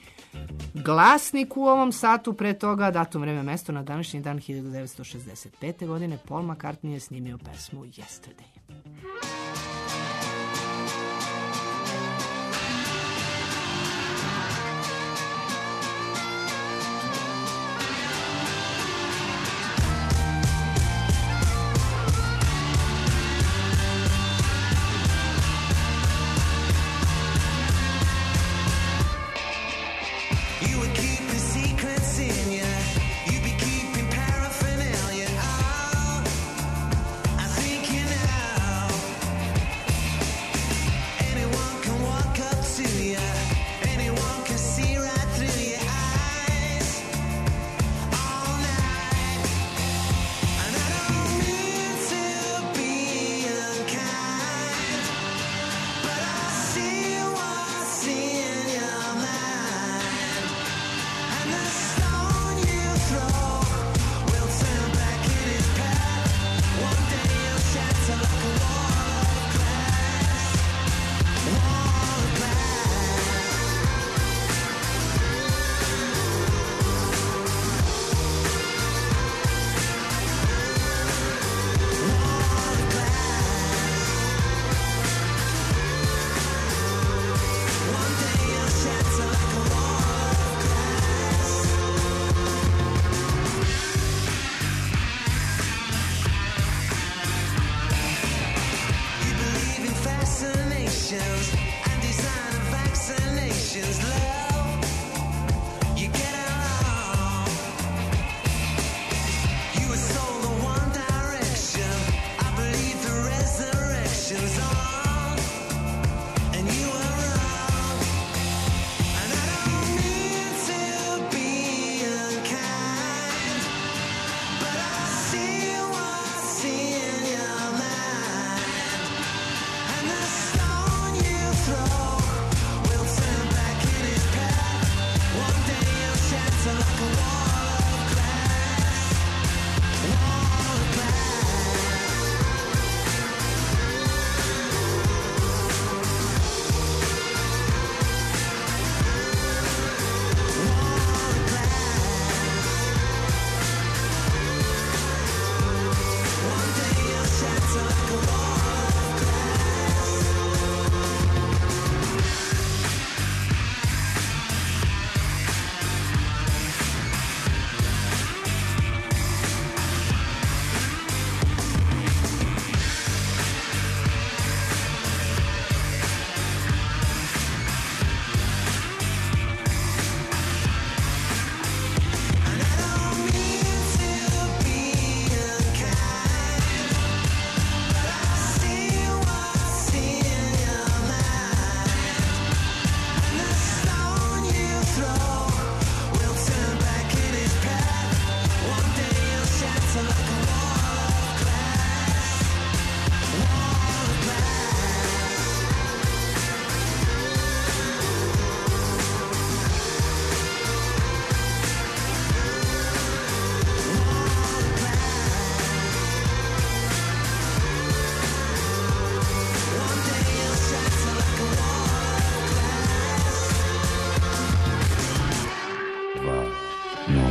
Glasnik u ovom satu, pre toga datum, vreme, mesto, na današnji dan hiljadu devetsto šezdeset pete. godine Paul McCartney je snimio pesmu Yesterday. Now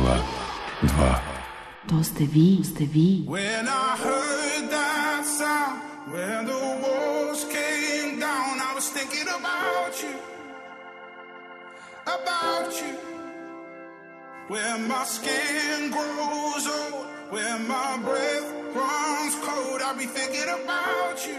nula dva. To ste vi, ste vi. When I heard that sound, when the walls came down, I was thinking about you, about you. Where my skin grows old, where my breath runs cold, I'll be thinking about you,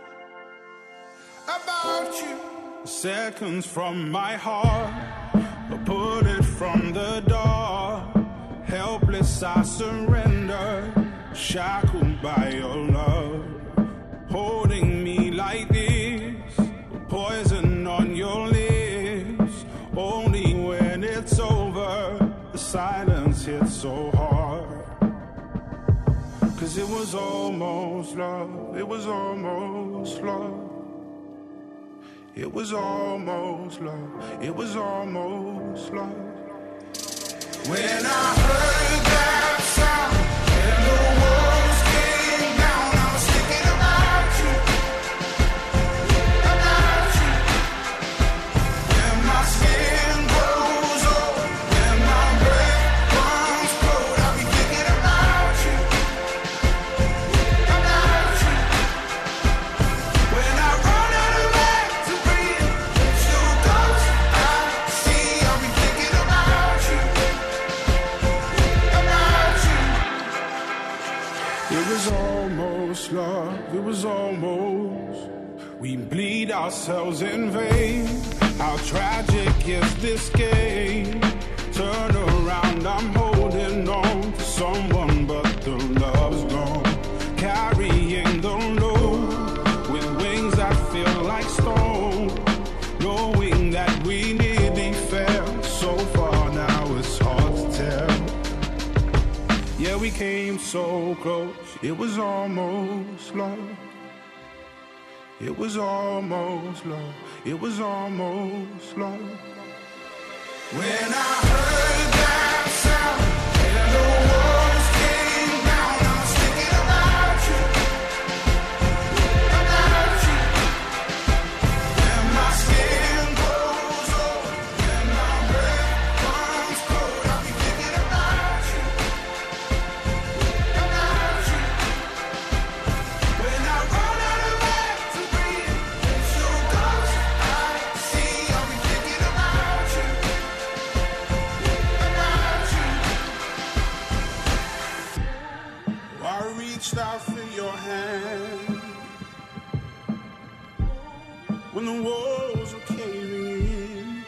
about you. Seconds from my heart, a bullet from the door. Helpless I surrender, shackled by your love. Holding me like this, poison on your lips. Only when it's over, the silence hits so hard. Cause it was almost love, it was almost love. It was almost love, it was almost love. When I heard that sound, and the walls came down, I was thinking about you, about you. When my skin grows old, when my breath runs cold, I'll be thinking about you, about you. When I run out of air to breathe, it's your ghost I see, I'll be thinking about you. It was almost love, it was almost. We bleed ourselves in vain. How tragic is this game? Turn around, I'm holding on to someone, but the love's gone. Carrying the load with wings that feel like stone. Knowing that we nearly fell so far, now it's hard to tell. Yeah, we came so close, it was almost love. It was almost love, it was almost love. When I heard that sound, and the walls came down, I was thinking about you, about you. When my skin grows old, when my breath runs cold, I'll be thinking about you. Out for your hand when the walls are caving in,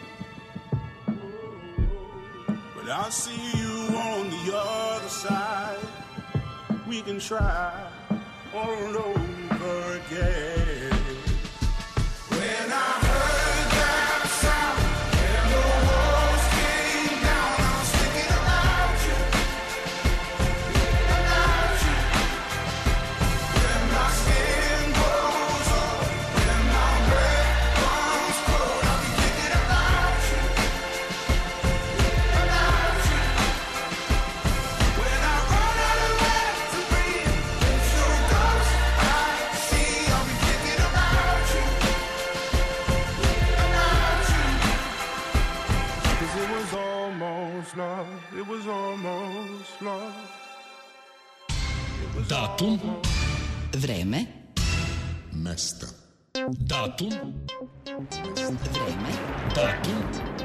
but I see you on the other side. We can try all over again. When I heard that sound and the walls came down, I was thinking about you. It was almost love. Datum, Vreme, mesta. Datum, vreme, datum.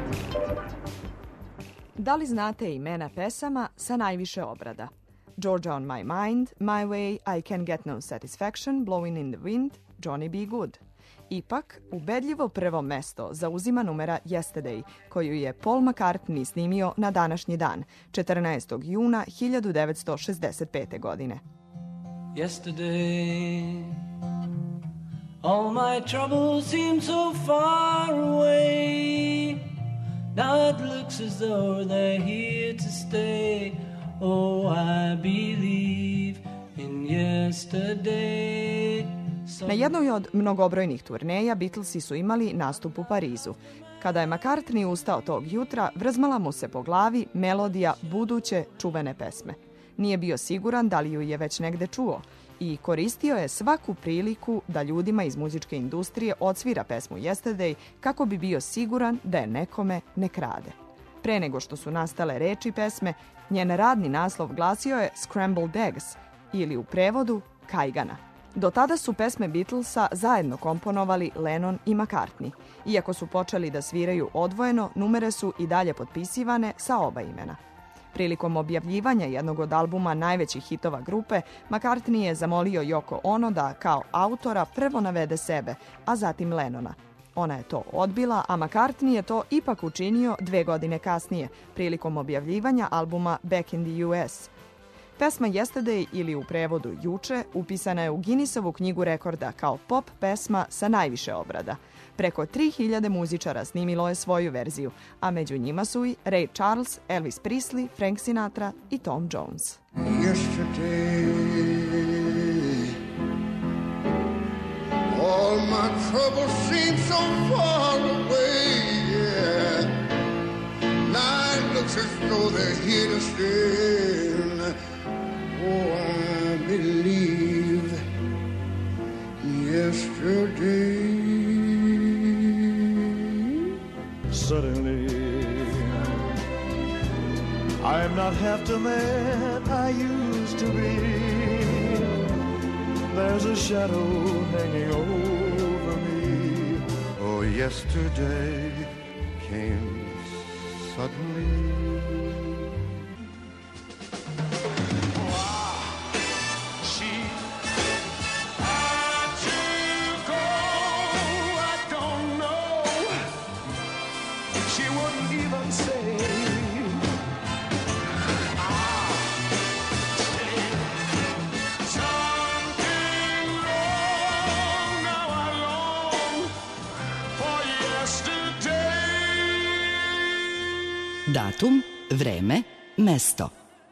Da li znate imena pesama sa najviše obrada? Georgia on my mind, My way, I can get no satisfaction, Blowing in the wind, Johnny B. Good. Ipak, ubedljivo prvo mesto zauzima numera Yesterday, koju je Paul McCartney snimio na današnji dan, četrnaestog juna hiljadu devetsto šezdeset pete. godine. Yesterday, all my troubles seem so far away. Now it looks as though they're here to stay. Oh, I believe in yesterday. Na jednoj od mnogobrojnih turneja Beatlesi su imali nastup u Parizu. Kada je McCartney ustao tog jutra, vrzmala mu se po glavi melodija buduće čuvene pesme. Nije bio siguran da li ju je već negde čuo i koristio je svaku priliku da ljudima iz muzičke industrije odsvira pesmu Yesterday kako bi bio siguran da je nekome ne krade. Pre nego što su nastale reči pesme, njen radni naslov glasio je Scrambled Eggs ili u prevodu kajgana. Do tada su pesme Beatlesa zajedno komponovali Lennon i McCartney. Iako su počeli da sviraju odvojeno, numere su i dalje potpisivane sa oba imena. Prilikom objavljivanja jednog od albuma najvećih hitova grupe, McCartney je zamolio Yoko Ono da kao autora prvo navede sebe, a zatim Lennona. Ona je to odbila, a McCartney je to ipak učinio dve godine kasnije, prilikom objavljivanja albuma Back in the U S. Pesma Yesterday ili u prevodu Juče upisana je u Guinnessovu knjigu rekorda kao pop pesma sa najviše obrada. Preko tri hiljade muzičara snimilo je svoju verziju, a među njima su i Ray Charles, Elvis Presley, Frank Sinatra i Tom Jones. Yesterday, all my troubles seem so far away, yeah. Now it looks as though they're here to stay. Oh, I believe yesterday. Suddenly, I'm not half the man I used to be. There's a shadow hanging over me. Oh, yesterday came suddenly. Datum, vreme, mesto.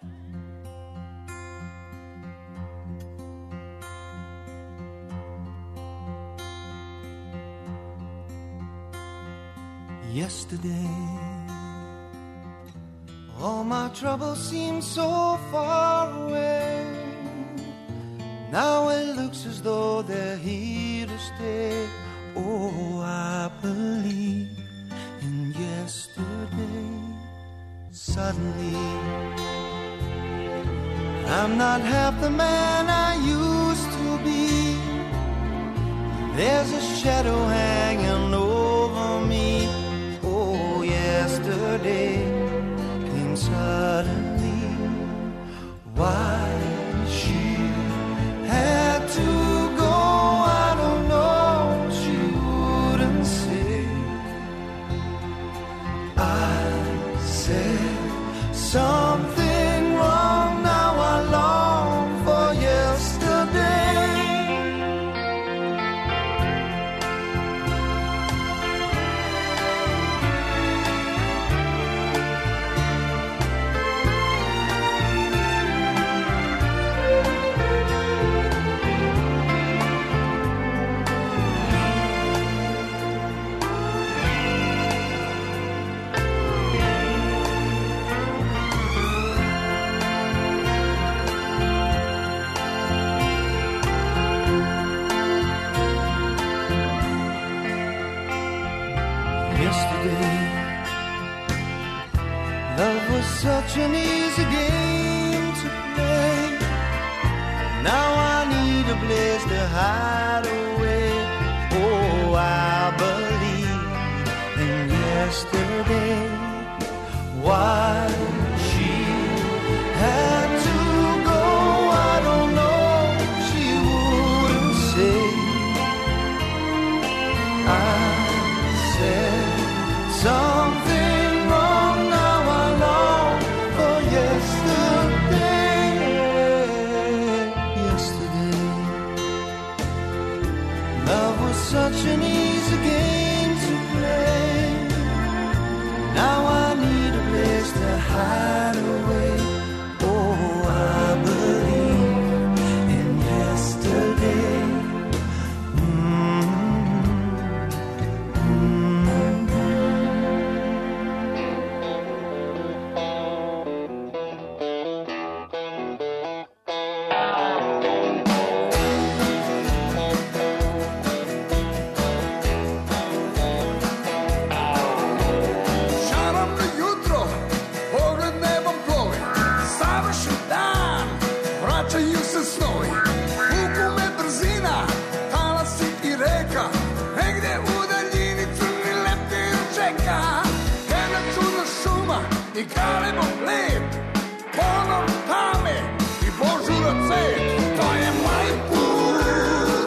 Yesterday, all my troubles seem so far away. Now it looks as though they're here to stay. Oh, I believe in yesterday. Suddenly, I'm not half the man I used to be. There's a shadow hanging over me. Oh, yesterday came suddenly. Why she had to go, I don't know. She wouldn't say. I said something wrong, now I long for yesterday. Love was such an easy game to play. Now I need a place to hide away. Oh, I believe in yesterday. Why she had to go, I don't know. She wouldn't say. I said something wrong, now I long for yesterday. Yesterday, love was such an easy game to play. Now I need a place to hide. i galebom lep, ponor tame i božura cvet. To je moj put,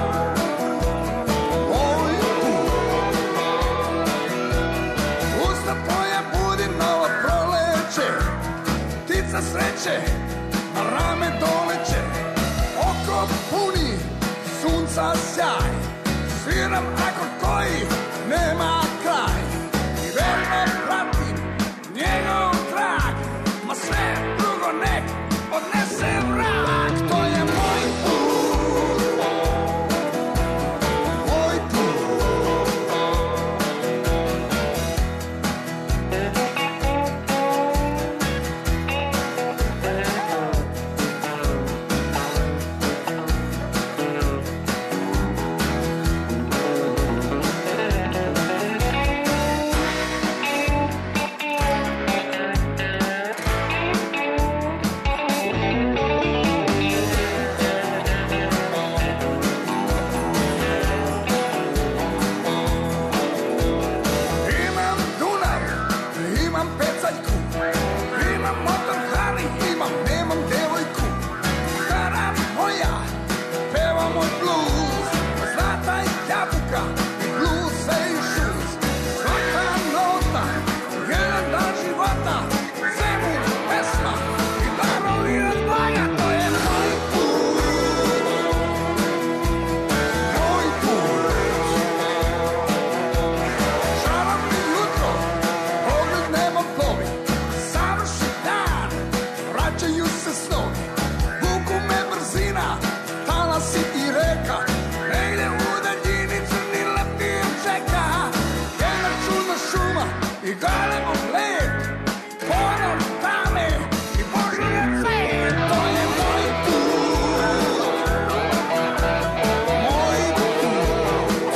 moj put. Usta tvoja budi novo proleće, ptica sreće na rame doleće. Oko puni sunca sjaj, sviram akord koji nema kraj. I verno pratim njegov trag, ma sve drugo nek odnese vrak. To je moj put, moj put. Imam Dunav, imam pecaljku, imam motor Harley, imam, nemam devojku. Stara moja, peva moj blues, zlata i jabuka, i bluse i šuz. Svaka nota, jedan dan života, zemun pesma i darovi od Boga. To je moj put, moj put. Čarobni jutro, pogled nebo plovi, savrši dan, vraćaju se snovi. Vuku me brzina, talasi i reka, negde u daljini crni leptir čeka. Jedna čudna šuma i galebom lep, ponor tame i božje cvet. To je moj put, moj put.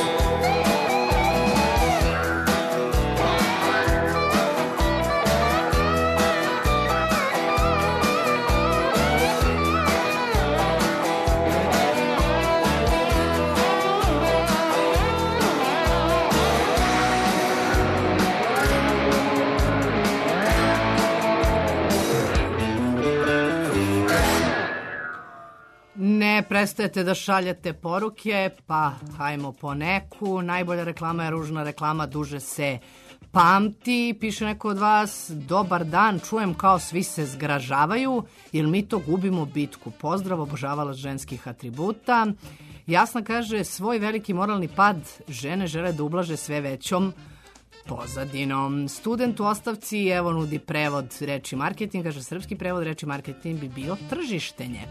Ne prestajete da šaljete poruke, pa hajmo po neku. Najbolja reklama je ružna reklama, duže se pamti, piše neko od vas. Dobar dan, čujem kao svi se zgražavaju, jer mi to gubimo bitku. Pozdrav, obožavala ženskih atributa. Jasna kaže, svoj veliki moralni pad žene žele da ublaže sve većom pozadinom. Student u ostavci evo nudi prevod reči marketing, kaže srpski prevod reči marketing bi bio tržištenje.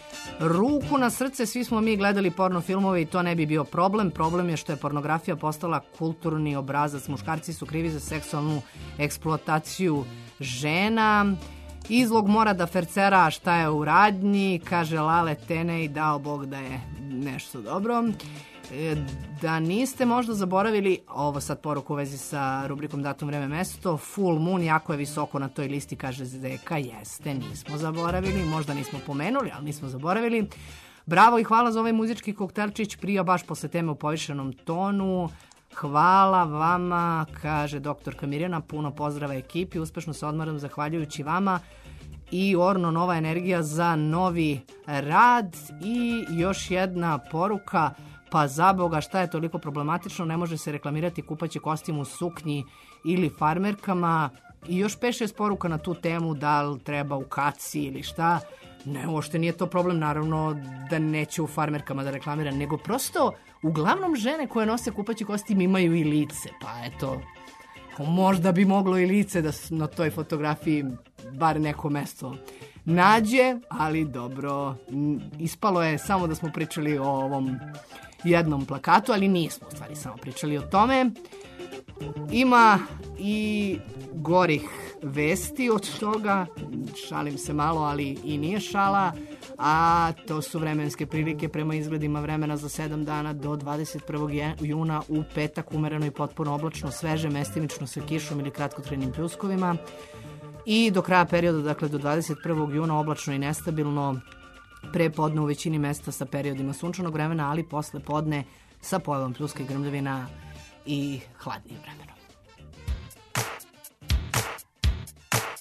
Ruku na srce, svi smo mi gledali porno filmove i to ne bi bio problem. Problem je što je pornografija postala kulturni obrazac. Muškarci su krivi za seksualnu eksploataciju žena. Izlog mora da fercera šta je u radnji, kaže Lale Tenej, dao Bog da je nešto dobro. E, Da niste možda zaboravili, ovo sad poruku u vezi sa rubrikom Datum, vreme, mesto, Full Moon jako je visoko na toj listi, kaže Zeka. Jeste, nismo zaboravili, možda nismo pomenuli, ali nismo zaboravili. Bravo i hvala za ovaj muzički koktelčić, prio baš posle teme u povišenom tonu. Hvala vama, kaže doktorka Mirjana, puno pozdrava ekipi, uspešno se odmaram zahvaljujući vama. I Orno, nova energija za novi rad. I još jedna poruka, pa za Boga šta je toliko problematično, ne može se reklamirati kupaće kostim u suknji ili farmerkama. I još pet šest poruka na tu temu, da li treba u kaci ili šta. Ne, uopšte nije to problem, naravno da neće u farmerkama da reklamira, nego prosto uglavnom žene koje nose kupaći kostim imaju i lice, pa eto, možda bi moglo i lice da na toj fotografiji bar neko mesto nađe, ali dobro, ispalo je samo da smo pričali o ovom jednom plakatu, ali nismo u stvari samo pričali o tome. Ima i gorih vesti od toga, šalim se malo, ali i nije šala, a to su vremenske prilike prema izgledima vremena za sedam dana do dvadeset prvog juna u petak, umereno i potpuno oblačno, sveže, mestimično sa kišom ili kratkotrajnim pljuskovima. I do kraja perioda, dakle do dvadeset prvog juna, oblačno i nestabilno, pre podne u većini mesta sa periodima sunčanog vremena, ali posle podne sa pojavom pljuska i grmljavina i hladnijim vremenom.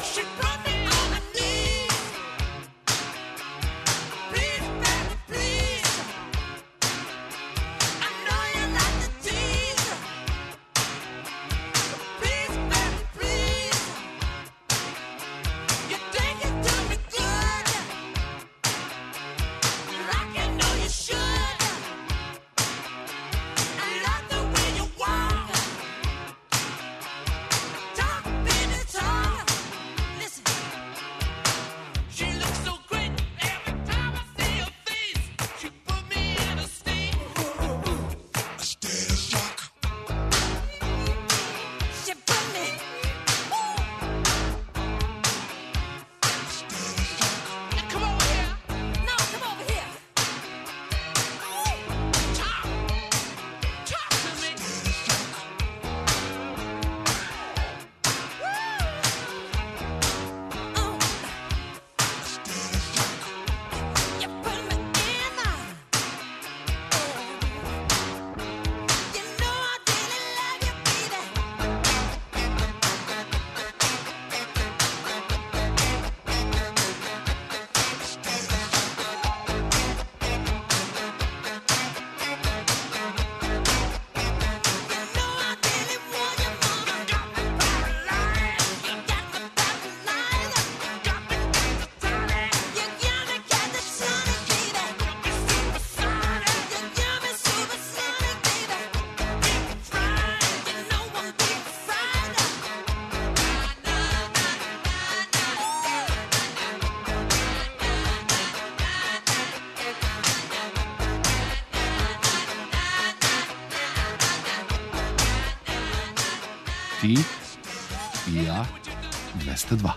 Ti i ja dvesta dva.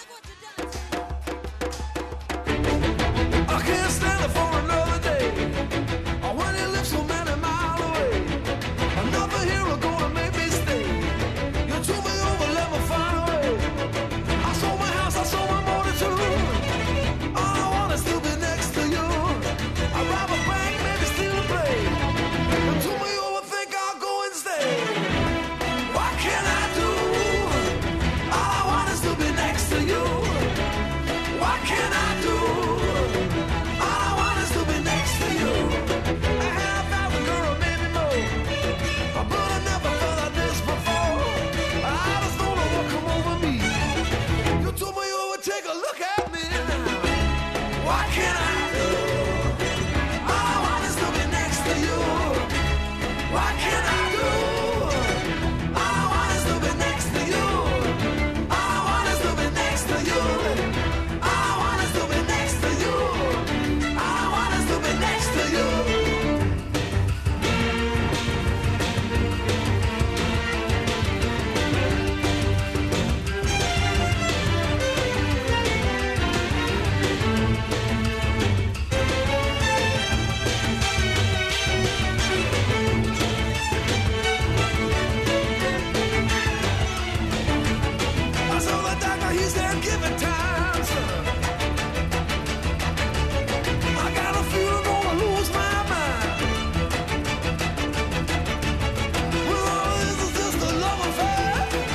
I can't stand it for another day. When you live so many miles away, another hero gonna make me stay. You took me over, let me find a way. I sold my house, I sold my motor too. All I want is still be next to you. I rob a bank, maybe steal a plane. You took me over, think I'll go and stay. What can I do? All I want is to be next to you. What can I do? All I want is to be next to you. A half hour girl, maybe more. But I never felt like this before. I just don't know what come over me. You took me over, take a look at me now. What can I do? All I want is to be next to you. What can I do? All I want is to be next to you. All I want is to be next to you. All I want is to be next to you. All I want is to be next to you. I saw the doctor, he's there giving time, son. I got a feeling I'm gonna lose my mind. Well, all this is just a love affair.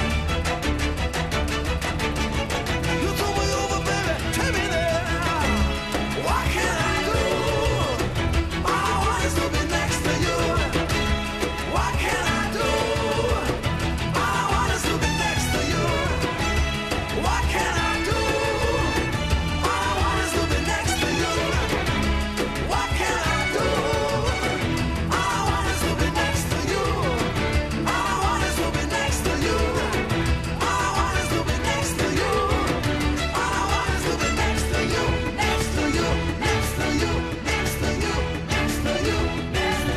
You took me over, baby, take me there. What can I do? All I want is to be next to you. What can I do? All I want is to be next to you. What can I do? All I want is to be next to you. What can I do? All I want is to be next to you. All I want is to be next to you. All I want is to be next to you. All I want is to be next to you. Next to you. Next to you. Next to you. Next to you. Next to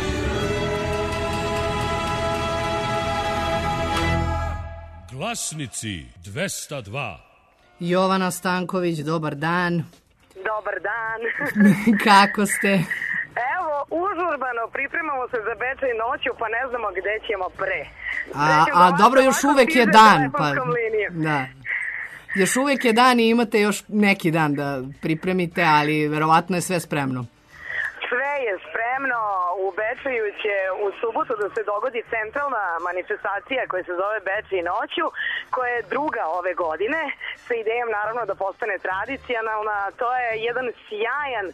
you. Glasnici dvesta dva. Jovana Stanković, dobar dan. Dobar dan. Kako ste? Evo, užurbano pripremamo se za Bečej noću, pa ne znamo gde ćemo pre. A, a dobro, još uvek je dan. Pa, da. Još uvek je dan i imate još neki dan da pripremite, ali verovatno je sve spremno. Sve je spremno, u Bečeju će u subotu da se dogodi centralna manifestacija koja se zove Bečej noću, koja je druga ove godine, sa idejom naravno da postane tradicionalna. To je jedan sjajan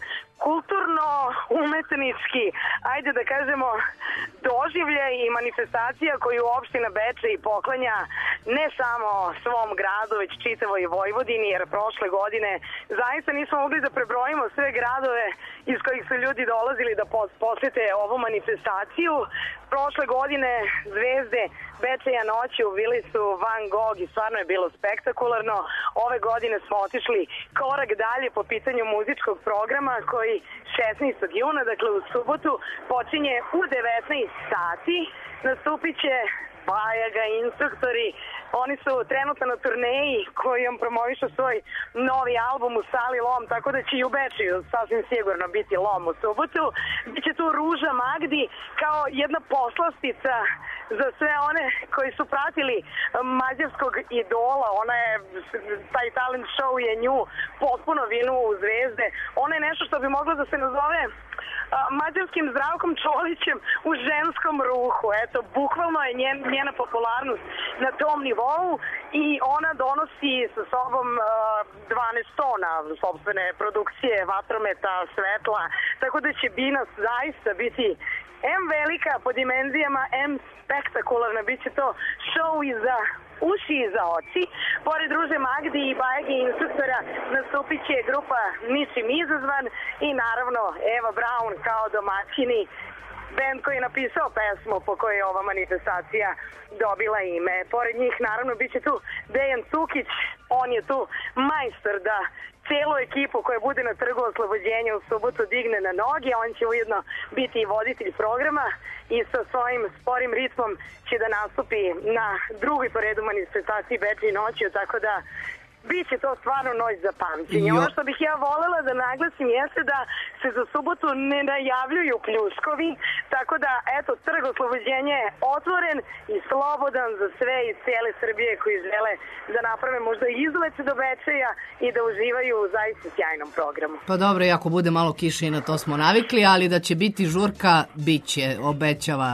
kulturno-umetnički, ajde da kažemo, doživljaj i manifestacija koju opština Bečej poklanja ne samo svom gradu, već čitavoj Vojvodini, jer prošle godine zaista nismo mogli da prebrojimo sve gradove iz kojih su ljudi dolazili da posjete ovu manifestaciju. Prošle godine zvezde Bečeja noću bili su Van Gogh i stvarno je bilo spektakularno. Ove godine smo otišli korak dalje po pitanju muzičkog programa koji šesnaestog juna, dakle u subotu, počinje u devetnaest sati. Nastupit će Bajaga, Instruktori. Oni su trenutno na turneji kojom promovišu svoj novi album u sali Lom, tako da će i u Bečeju sasvim sigurno biti Lom u subotu. Biće tu Ruža Magdi kao jedna poslastica za sve one koji su pratili mađarskog idola. Ona je, taj talent show je nju potpuno vinuo u zvezde. Ona je nešto što bi moglo da se nazove mađarskim Zdravkom Čolićem u ženskom ruhu. Eto, bukvalno je njen, njena popularnost na tom nivou i ona donosi sa sobom uh, dvanaest tona sopstvene produkcije, vatrometa, svetla, tako da će Binas zaista biti em velika po dimenzijama, em spektakularna. Biće to show i za uši i za oči. Pored Ruže Magdi i Bajage Instruktora nastupit će grupa Ničim izazvan i naravno Eva Braun kao domaćini, bend koji je napisao pesmu po kojoj je ova manifestacija dobila ime. Pored njih naravno bit će tu Dejan Cukić, on je tu majstor da celu ekipu koja bude na Trgu Oslobođenja u subotu digne na noge. On će ujedno biti i voditelj programa i sa svojim sporim ritmom će da nastupi na drugoj po redu manifestaciji Bečej noću, tako da biće to stvarno noć za pamćenje. Ono što bih ja volela da naglasim jeste da se za subotu ne najavljuju pljuskovi, tako da, eto, Trg Oslobođenja je otvoren i slobodan za sve iz cijele Srbije koji žele da naprave možda izlet do Bečeja i da uživaju u zaista sjajnom programu. Pa dobro, ako bude malo kiše i na to smo navikli, ali da će biti žurka, bit će, obećava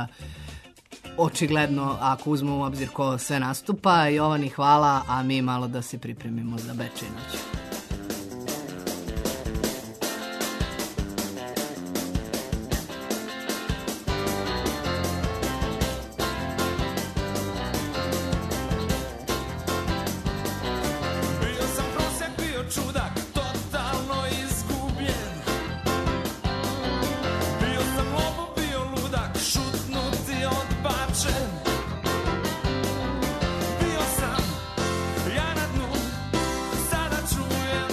očigledno ako uzmemo u obzir ko sve nastupa. Jovani, hvala, a mi malo da se pripremimo za Bečej noć. Bio sam ja na dnu, sada čujem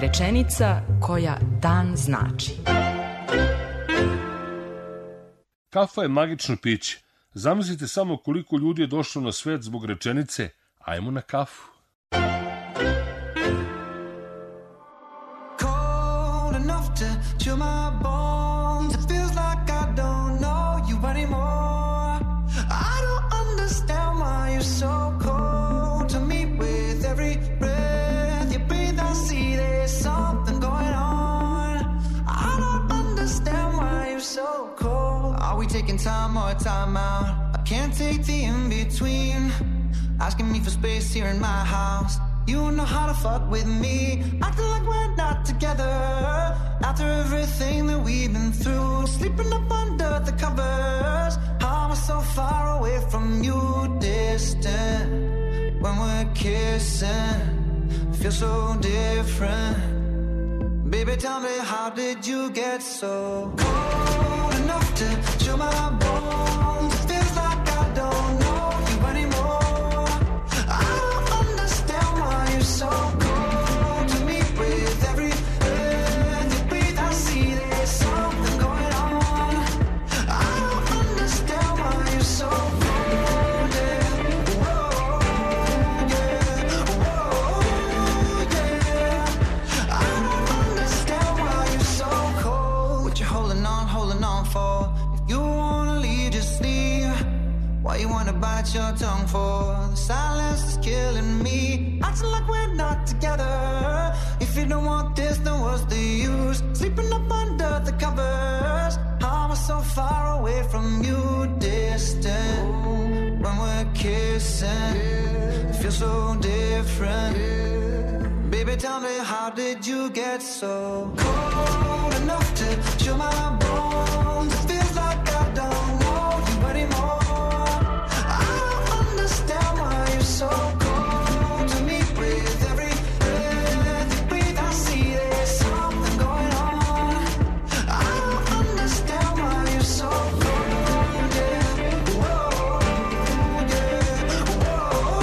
rečenica koja dan znači. Kafa je magično piće. Zamislite samo koliko ljudi je došlo na svet zbog rečenice ajmo na kafu. Cold enough to chill my bones. It feels like I don't know you anymore. I don't understand why you're so cold to me. With every breath you breathe, I see there's something going on. I don't understand why you're so cold. Are we taking time or time out? I can't take the in-between. Asking me for space here in my house. You know how to fuck with me. Acting like we're not together. After everything that we've been through. Sleeping up under the covers. I'm so far away from you, distant. When we're kissing, feel so different. Baby, tell me, how did you get so cold enough to chill my bones? It feels like I don't know you anymore. I don't understand why you're so cold to me. With every breath you breathe, I see there's something going on. I don't understand why you're so cold, yeah. Whoa, yeah. Whoa, yeah. I don't understand why you're so cold. What you holding on, holding on for? If you wanna leave, just leave. Why you wanna bite your tongue for? The silence is killing me. Acting like we're not together. If you don't want this, then what's the use? Sleeping up under the covers. I'm so far away from you, distant. When we're kissing, it feels so different. Baby, tell me, how did you get so cold enough to chill my bones? It feels like I don't know you anymore. I don't understand why you're so cold to me. With every breath you breathe, I see there's something going on. I don't understand why you're so cold, yeah. Whoa, yeah. Whoa,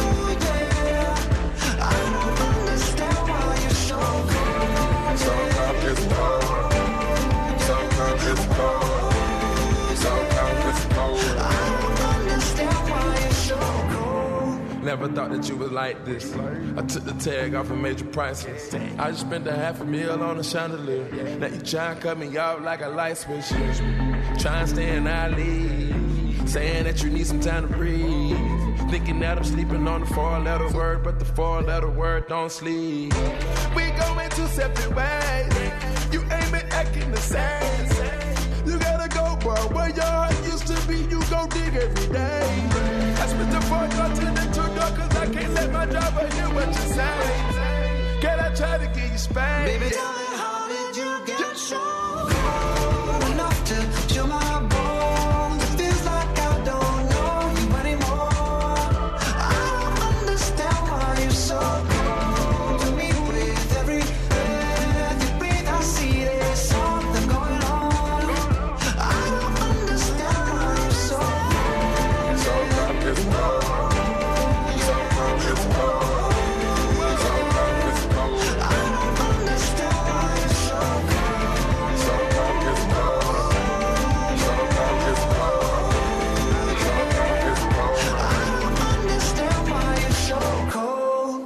yeah. I don't understand why you're so cold. Sometimes it's cold. Sometimes it's cold. Sometimes it's cold. I don't understand why you're so cold. Never thought that you was like this. I took the tag off and made you priceless. I just spent a half a meal on a chandelier. Now you try and cut me off like a light switch. Try and stay in our league. Saying that you need some time to breathe. Thinking that I'm sleeping on the four-letter word, but the four-letter word don't sleep. We going two separate ways. You ain't been acting the same. You gotta go, boy. Where your heart used to be, you go dig every day. I split the fork out to the two door, cause I can't let my driver hear what you say. Can I try to get you spanked? Baby, tell me, how did you get so cold enough to chill my bones? It feels like I don't know you anymore. I don't understand why you're so cold to me. With every breath you breathe, I see there's something going on. I don't understand why you're so cold. Sometimes it's cold. Sometimes it's cold. Sometimes it's cold. I don't understand why you're so cold. Sometimes it's cold. Sometimes it's cold. Sometimes it's cold. I don't understand why you're so cold.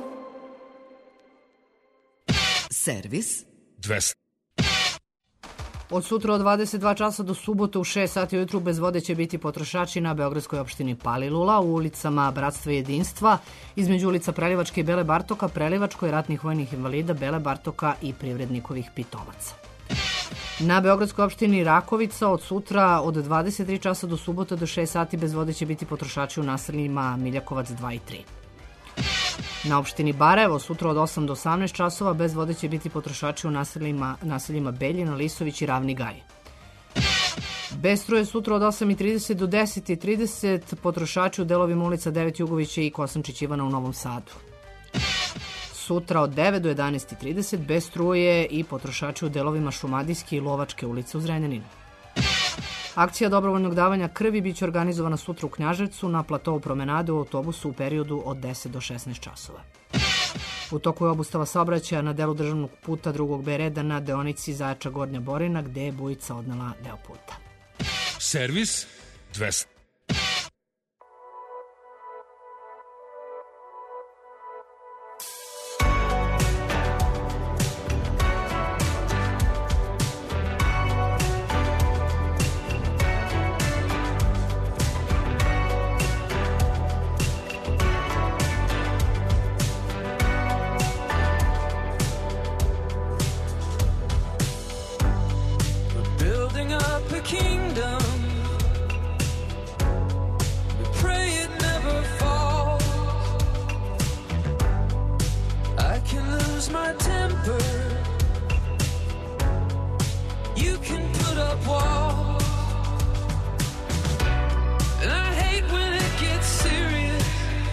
Servis dvesta. Od sutra od dvadeset dva časa do subote u šest sati ujutru bez vode će biti potrošači na beogradskoj opštini Palilula u ulicama Bratstva i jedinstva, između ulica Prelivačke i Bele Bartoka, Prelivačkoj, ratnih vojnih invalida, Bele Bartoka i privrednikovih pitovaca. Na beogradskoj opštini Rakovica od sutra od dvadeset tri časa do subote do šest sati bez vode će biti potrošači u naseljima Miljakovac dva i tri. Na opštini Barajevo sutra od osam do osamnaest časova bez vode će biti potrošači u naseljima, naseljima Beljina, Lisović i Ravni Gaj. Bez struje sutra od osam i trideset do deset i trideset potrošači u delovima ulica Devet Jugovića i Kosančić Ivana u Novom Sadu. Sutra od devet do jedanaest i trideset bez struje i potrošači u delovima Šumadijske i Lovačke ulice u Zrenjaninu. Akcija dobrovoljnog davanja krvi biće organizovana sutra u Knjaževcu na platovu promenade u autobusu u periodu od deset do šesnaest časova. U toku je obustava saobraćaja na delu državnog puta drugog B reda na deonici Zaječa Gornja Borina, gde je bujica odnela deo puta. Servis dvesta. Building up a kingdom, we pray it never falls. I can lose my temper, you can put up walls, and I hate when it gets serious.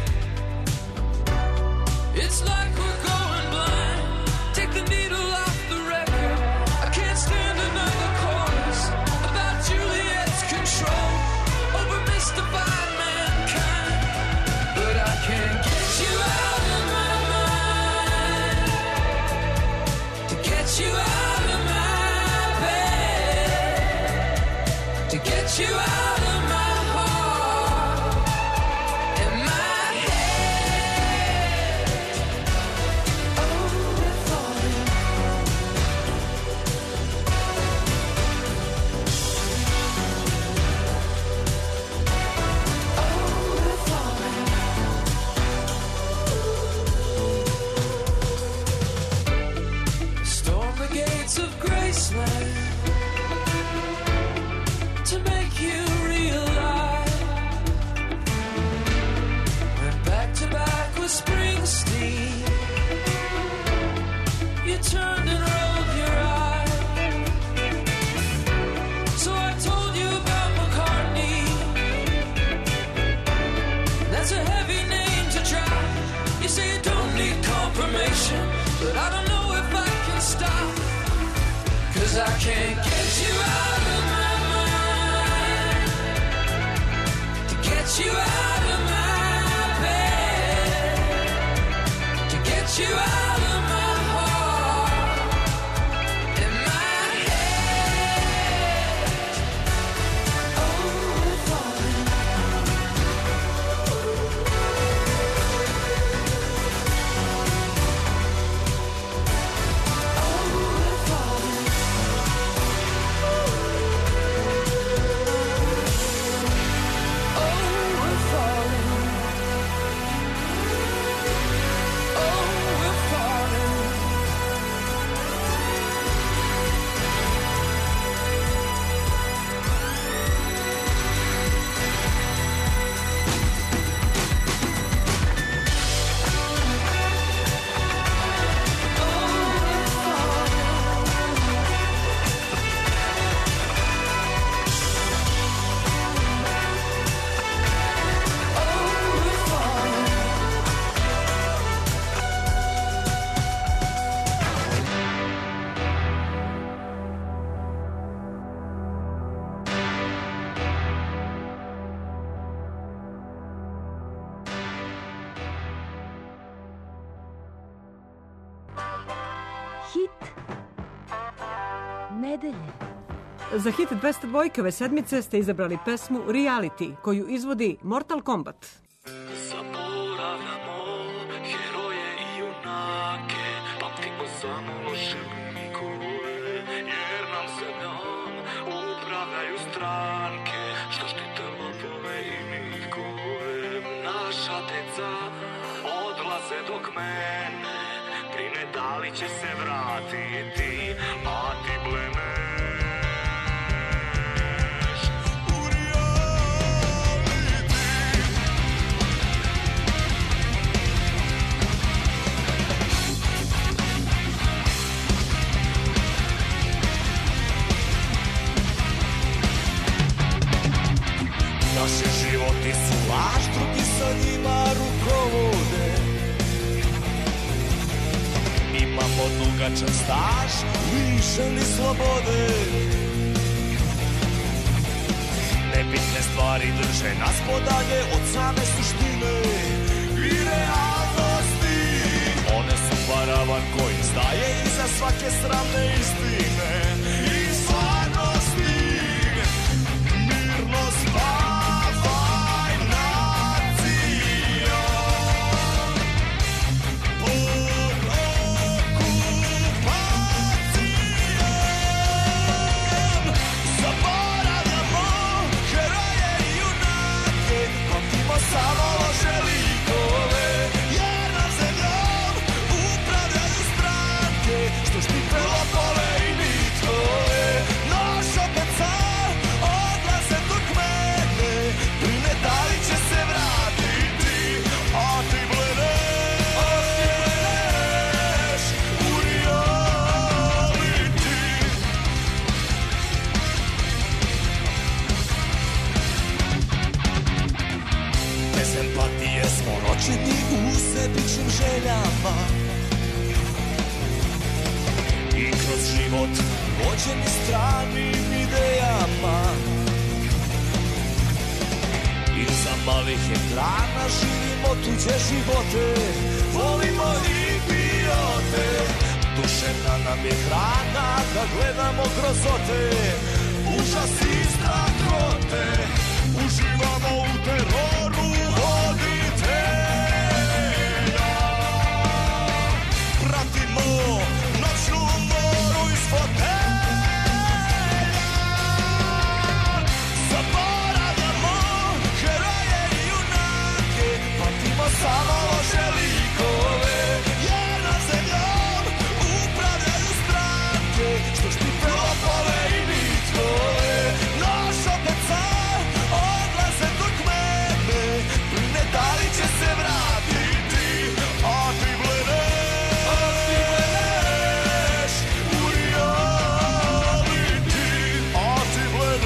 It's like we're going blind. Take the needle off the record. I can't stand another chorus about Juliet's control over mystified mankind. But I can't get you out of my mind, to get you out of my bed, to get you out of my heart and my head. Oh, we're falling. Storm the gates of Graceland to make you realize we're back to back with Springsteen. You turned and rolled your eyes, so I told you about McCartney. That's a heavy name to try. You say you don't need confirmation, but I don't know if I can stop, 'cause I can't get you out of my mind, to get you out of my bed, to get you out of my heart and my head. Oh, we're falling. Oh, we're falling. Oh, we're falling. Oh, we're falling. Hit nedelje. Za hit dvesta dva ove sedmice ste izabrali pesmu Reality, koju izvodi Mortal Kombat. Zaboravljamo heroje i junake, pamtimo samo loše likove, jer nam zemljom upravljaju stranke, što štite lopove i mikove. Naša deca odlaze dok mene brine da li će se vratiti, a ti blemeš. Naši životi su laž, drugi sa njima rukovode. Imamo dugačak staž, lišeni slobode. Nebitne stvari drže nas podalje od same suštine i realnosti. One su tavan koji staje iza svake sramne istine i stvarnosti. Mirno spavaj nacijo pod okupacijom. Zaboravljamo heroje i junake, pamtimo samo loše likove, jer nam zemljom upravljaju stranke što štite lopove i nitkove. Naš opet sad odlaze Turkmene, brine da li će se vratiti, a ti bledeš u reality. Bez empatije smo ročeni u sebičnim željama i kroz život vođeni stranim idejama. Iza malih ekrana živimo tuđe živote, volimo idiote. Duševna nam je hrana da gledamo grozote, užas i strahote. Uživamo u teroru voditelja, pratimo noćnu moru iz fotelja. Zaboravljamo heroje i junake, pamtimo samo loše likove, jer nam zemljom upravljaju stranke što štite lopove i nitkove. Naš opet sad odlaze Turkmene, brine da li će se vratiti, a ti bledeš u reality. A ti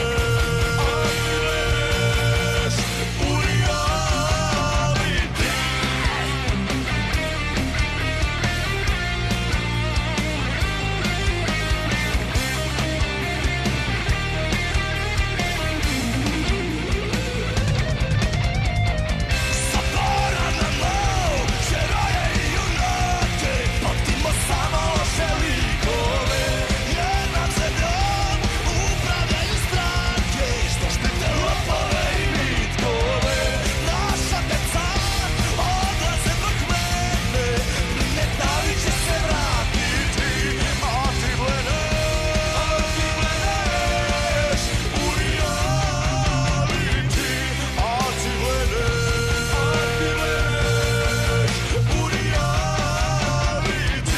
bledeš u reality. Zaboravljamo heroje i junake, pamtimo samo loše likove, jer nam zemljom upravljaju stranke što štite lopove i nitkove. Naša deca odlaze Turkmene, brine da li će se vratiti, a ti bledeš u reality. A ti bledeš u reality.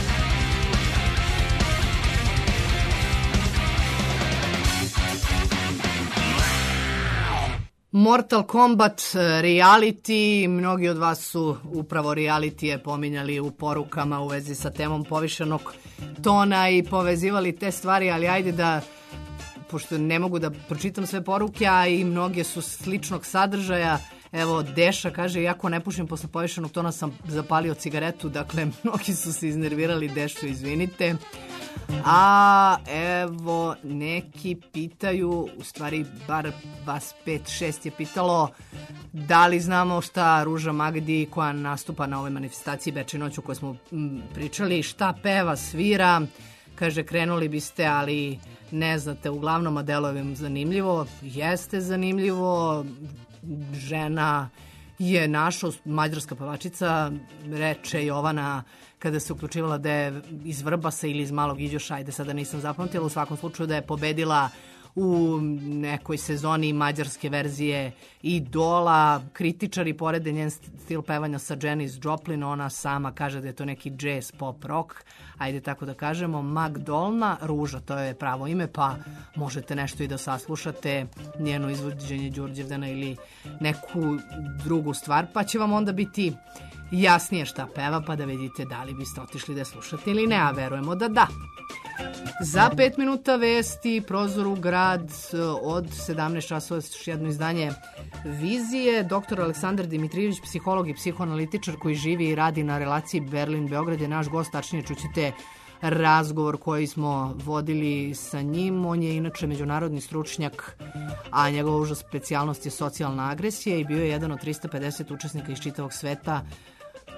Mortal Kombat reality, mnogi od vas su upravo realitije pominjali u porukama u vezi sa temom povišenog tona i povezivali te stvari, ali ajde da, pošto ne mogu da pročitam sve poruke, a i mnoge su sličnog sadržaja. Evo, Deša kaže, iako ne pušim posle povišenog tona sam zapalio cigaretu, dakle, mnogi su se iznervirali, Dešo, izvinite. A evo, neki pitaju, u stvari bar vas pet šest je pitalo da li znamo šta Ruža Magdi koja nastupa na ovoj manifestaciji Bečej noć o kojoj smo m, pričali, šta peva, svira. Kaže, krenuli biste, ali ne znate, uglavnom, a deluje zanimljivo. Jeste zanimljivo, žena je naša mađarska pevačica, reče Jovana kada se uključivala da je iz Vrbasa ili iz Malog Iđoša, ajde sada nisam zapamtila, u svakom slučaju da je pobedila u nekoj sezoni mađarske verzije Idola. Kritičari porede njen stil pevanja sa Janis Joplin, ona sama kaže da je to neki jazz pop rock, ajde tako da kažemo. Magdolna Ruža, to je pravo ime, pa možete nešto i da saslušate, njeno izvođenje Đurđevdana ili neku drugu stvar, pa će vam onda biti jasnije šta peva, pa da vidite da li biste otišli da je slušate ili ne, a verujemo da da. Za pet minuta vesti, Prozor u grad, od sedamnaest časova još jedno izdanje Vizije. Doktor Aleksandar Dimitrijević, psiholog i psihoanalitičar koji živi i radi na relaciji Berlin-Beograd, je naš gost, tačnije čućete razgovor koji smo vodili sa njim. On je inače međunarodni stručnjak, a njegova uža specijalnost je socijalna agresija i bio je jedan od trista pedeset učesnika iz čitavog sveta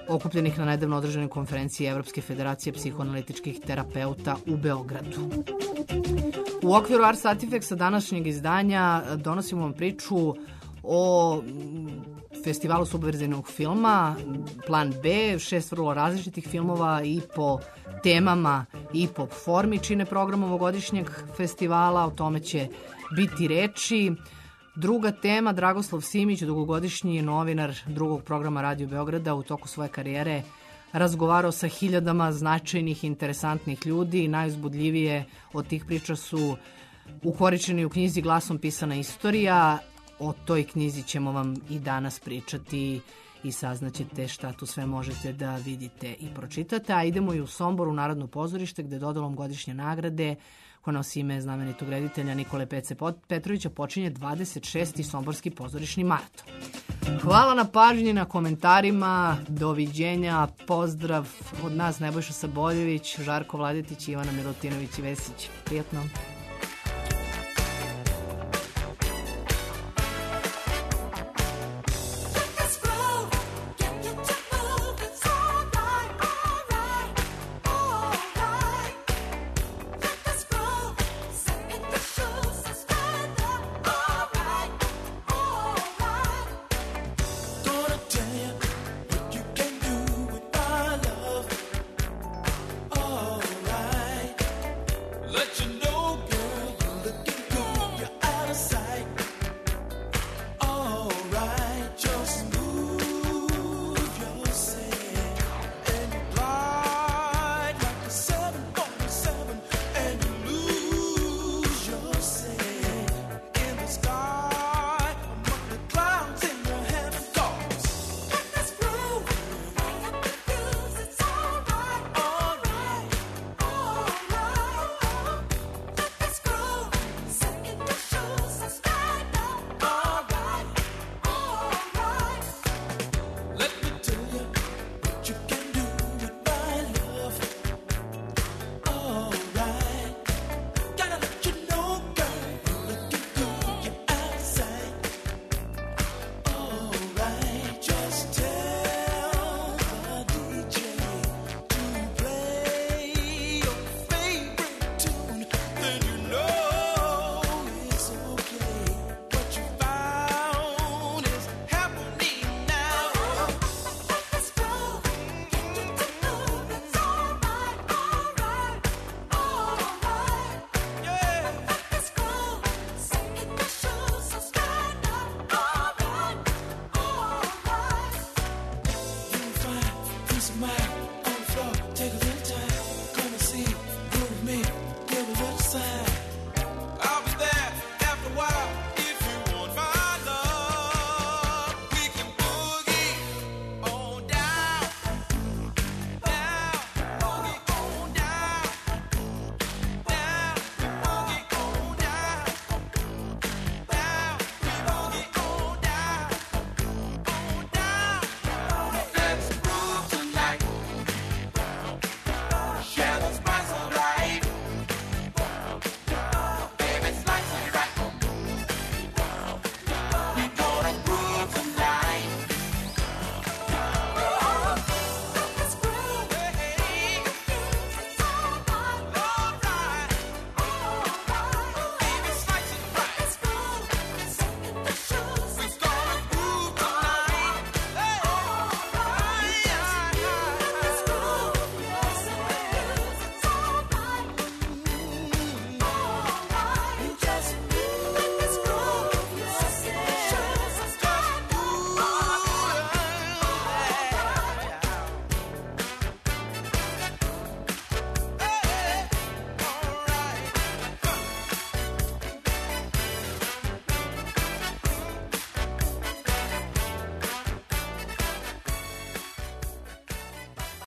okupljenih na nedavno održanoj konferenciji Evropske federacije psihoanalitičkih terapeuta u Beogradu. U okviru Ars Artifexa današnjeg izdanja donosimo vam priču o festivalu subverzivnog filma Plan B, šest vrlo različitih filmova i po temama i po formi čine program ovogodišnjeg festivala, o tome će biti reči. Druga tema, Dragoslav Simić, dugogodišnji novinar drugog programa Radio Beograda, u toku svoje karijere razgovarao sa hiljadama značajnih i interesantnih ljudi. Najuzbudljivije od tih priča su ukoričeni u knjizi Glasom pisana istorija. O toj knjizi ćemo vam i danas pričati i saznaćete šta tu sve možete da vidite i pročitate. A idemo i u Sombor, u Narodno pozorište, gde dodalom godišnje nagrade koja nosi ime znamenitog reditelja Nikole Pece Petrovića počinje dvadeset šesti Somborski pozorišni maraton. Hvala na pažnji, na komentarima, doviđenja, pozdrav od nas Nebojša Saboljević, Žarko Vladetić, Ivana Milutinović i Vesić. Prijetno.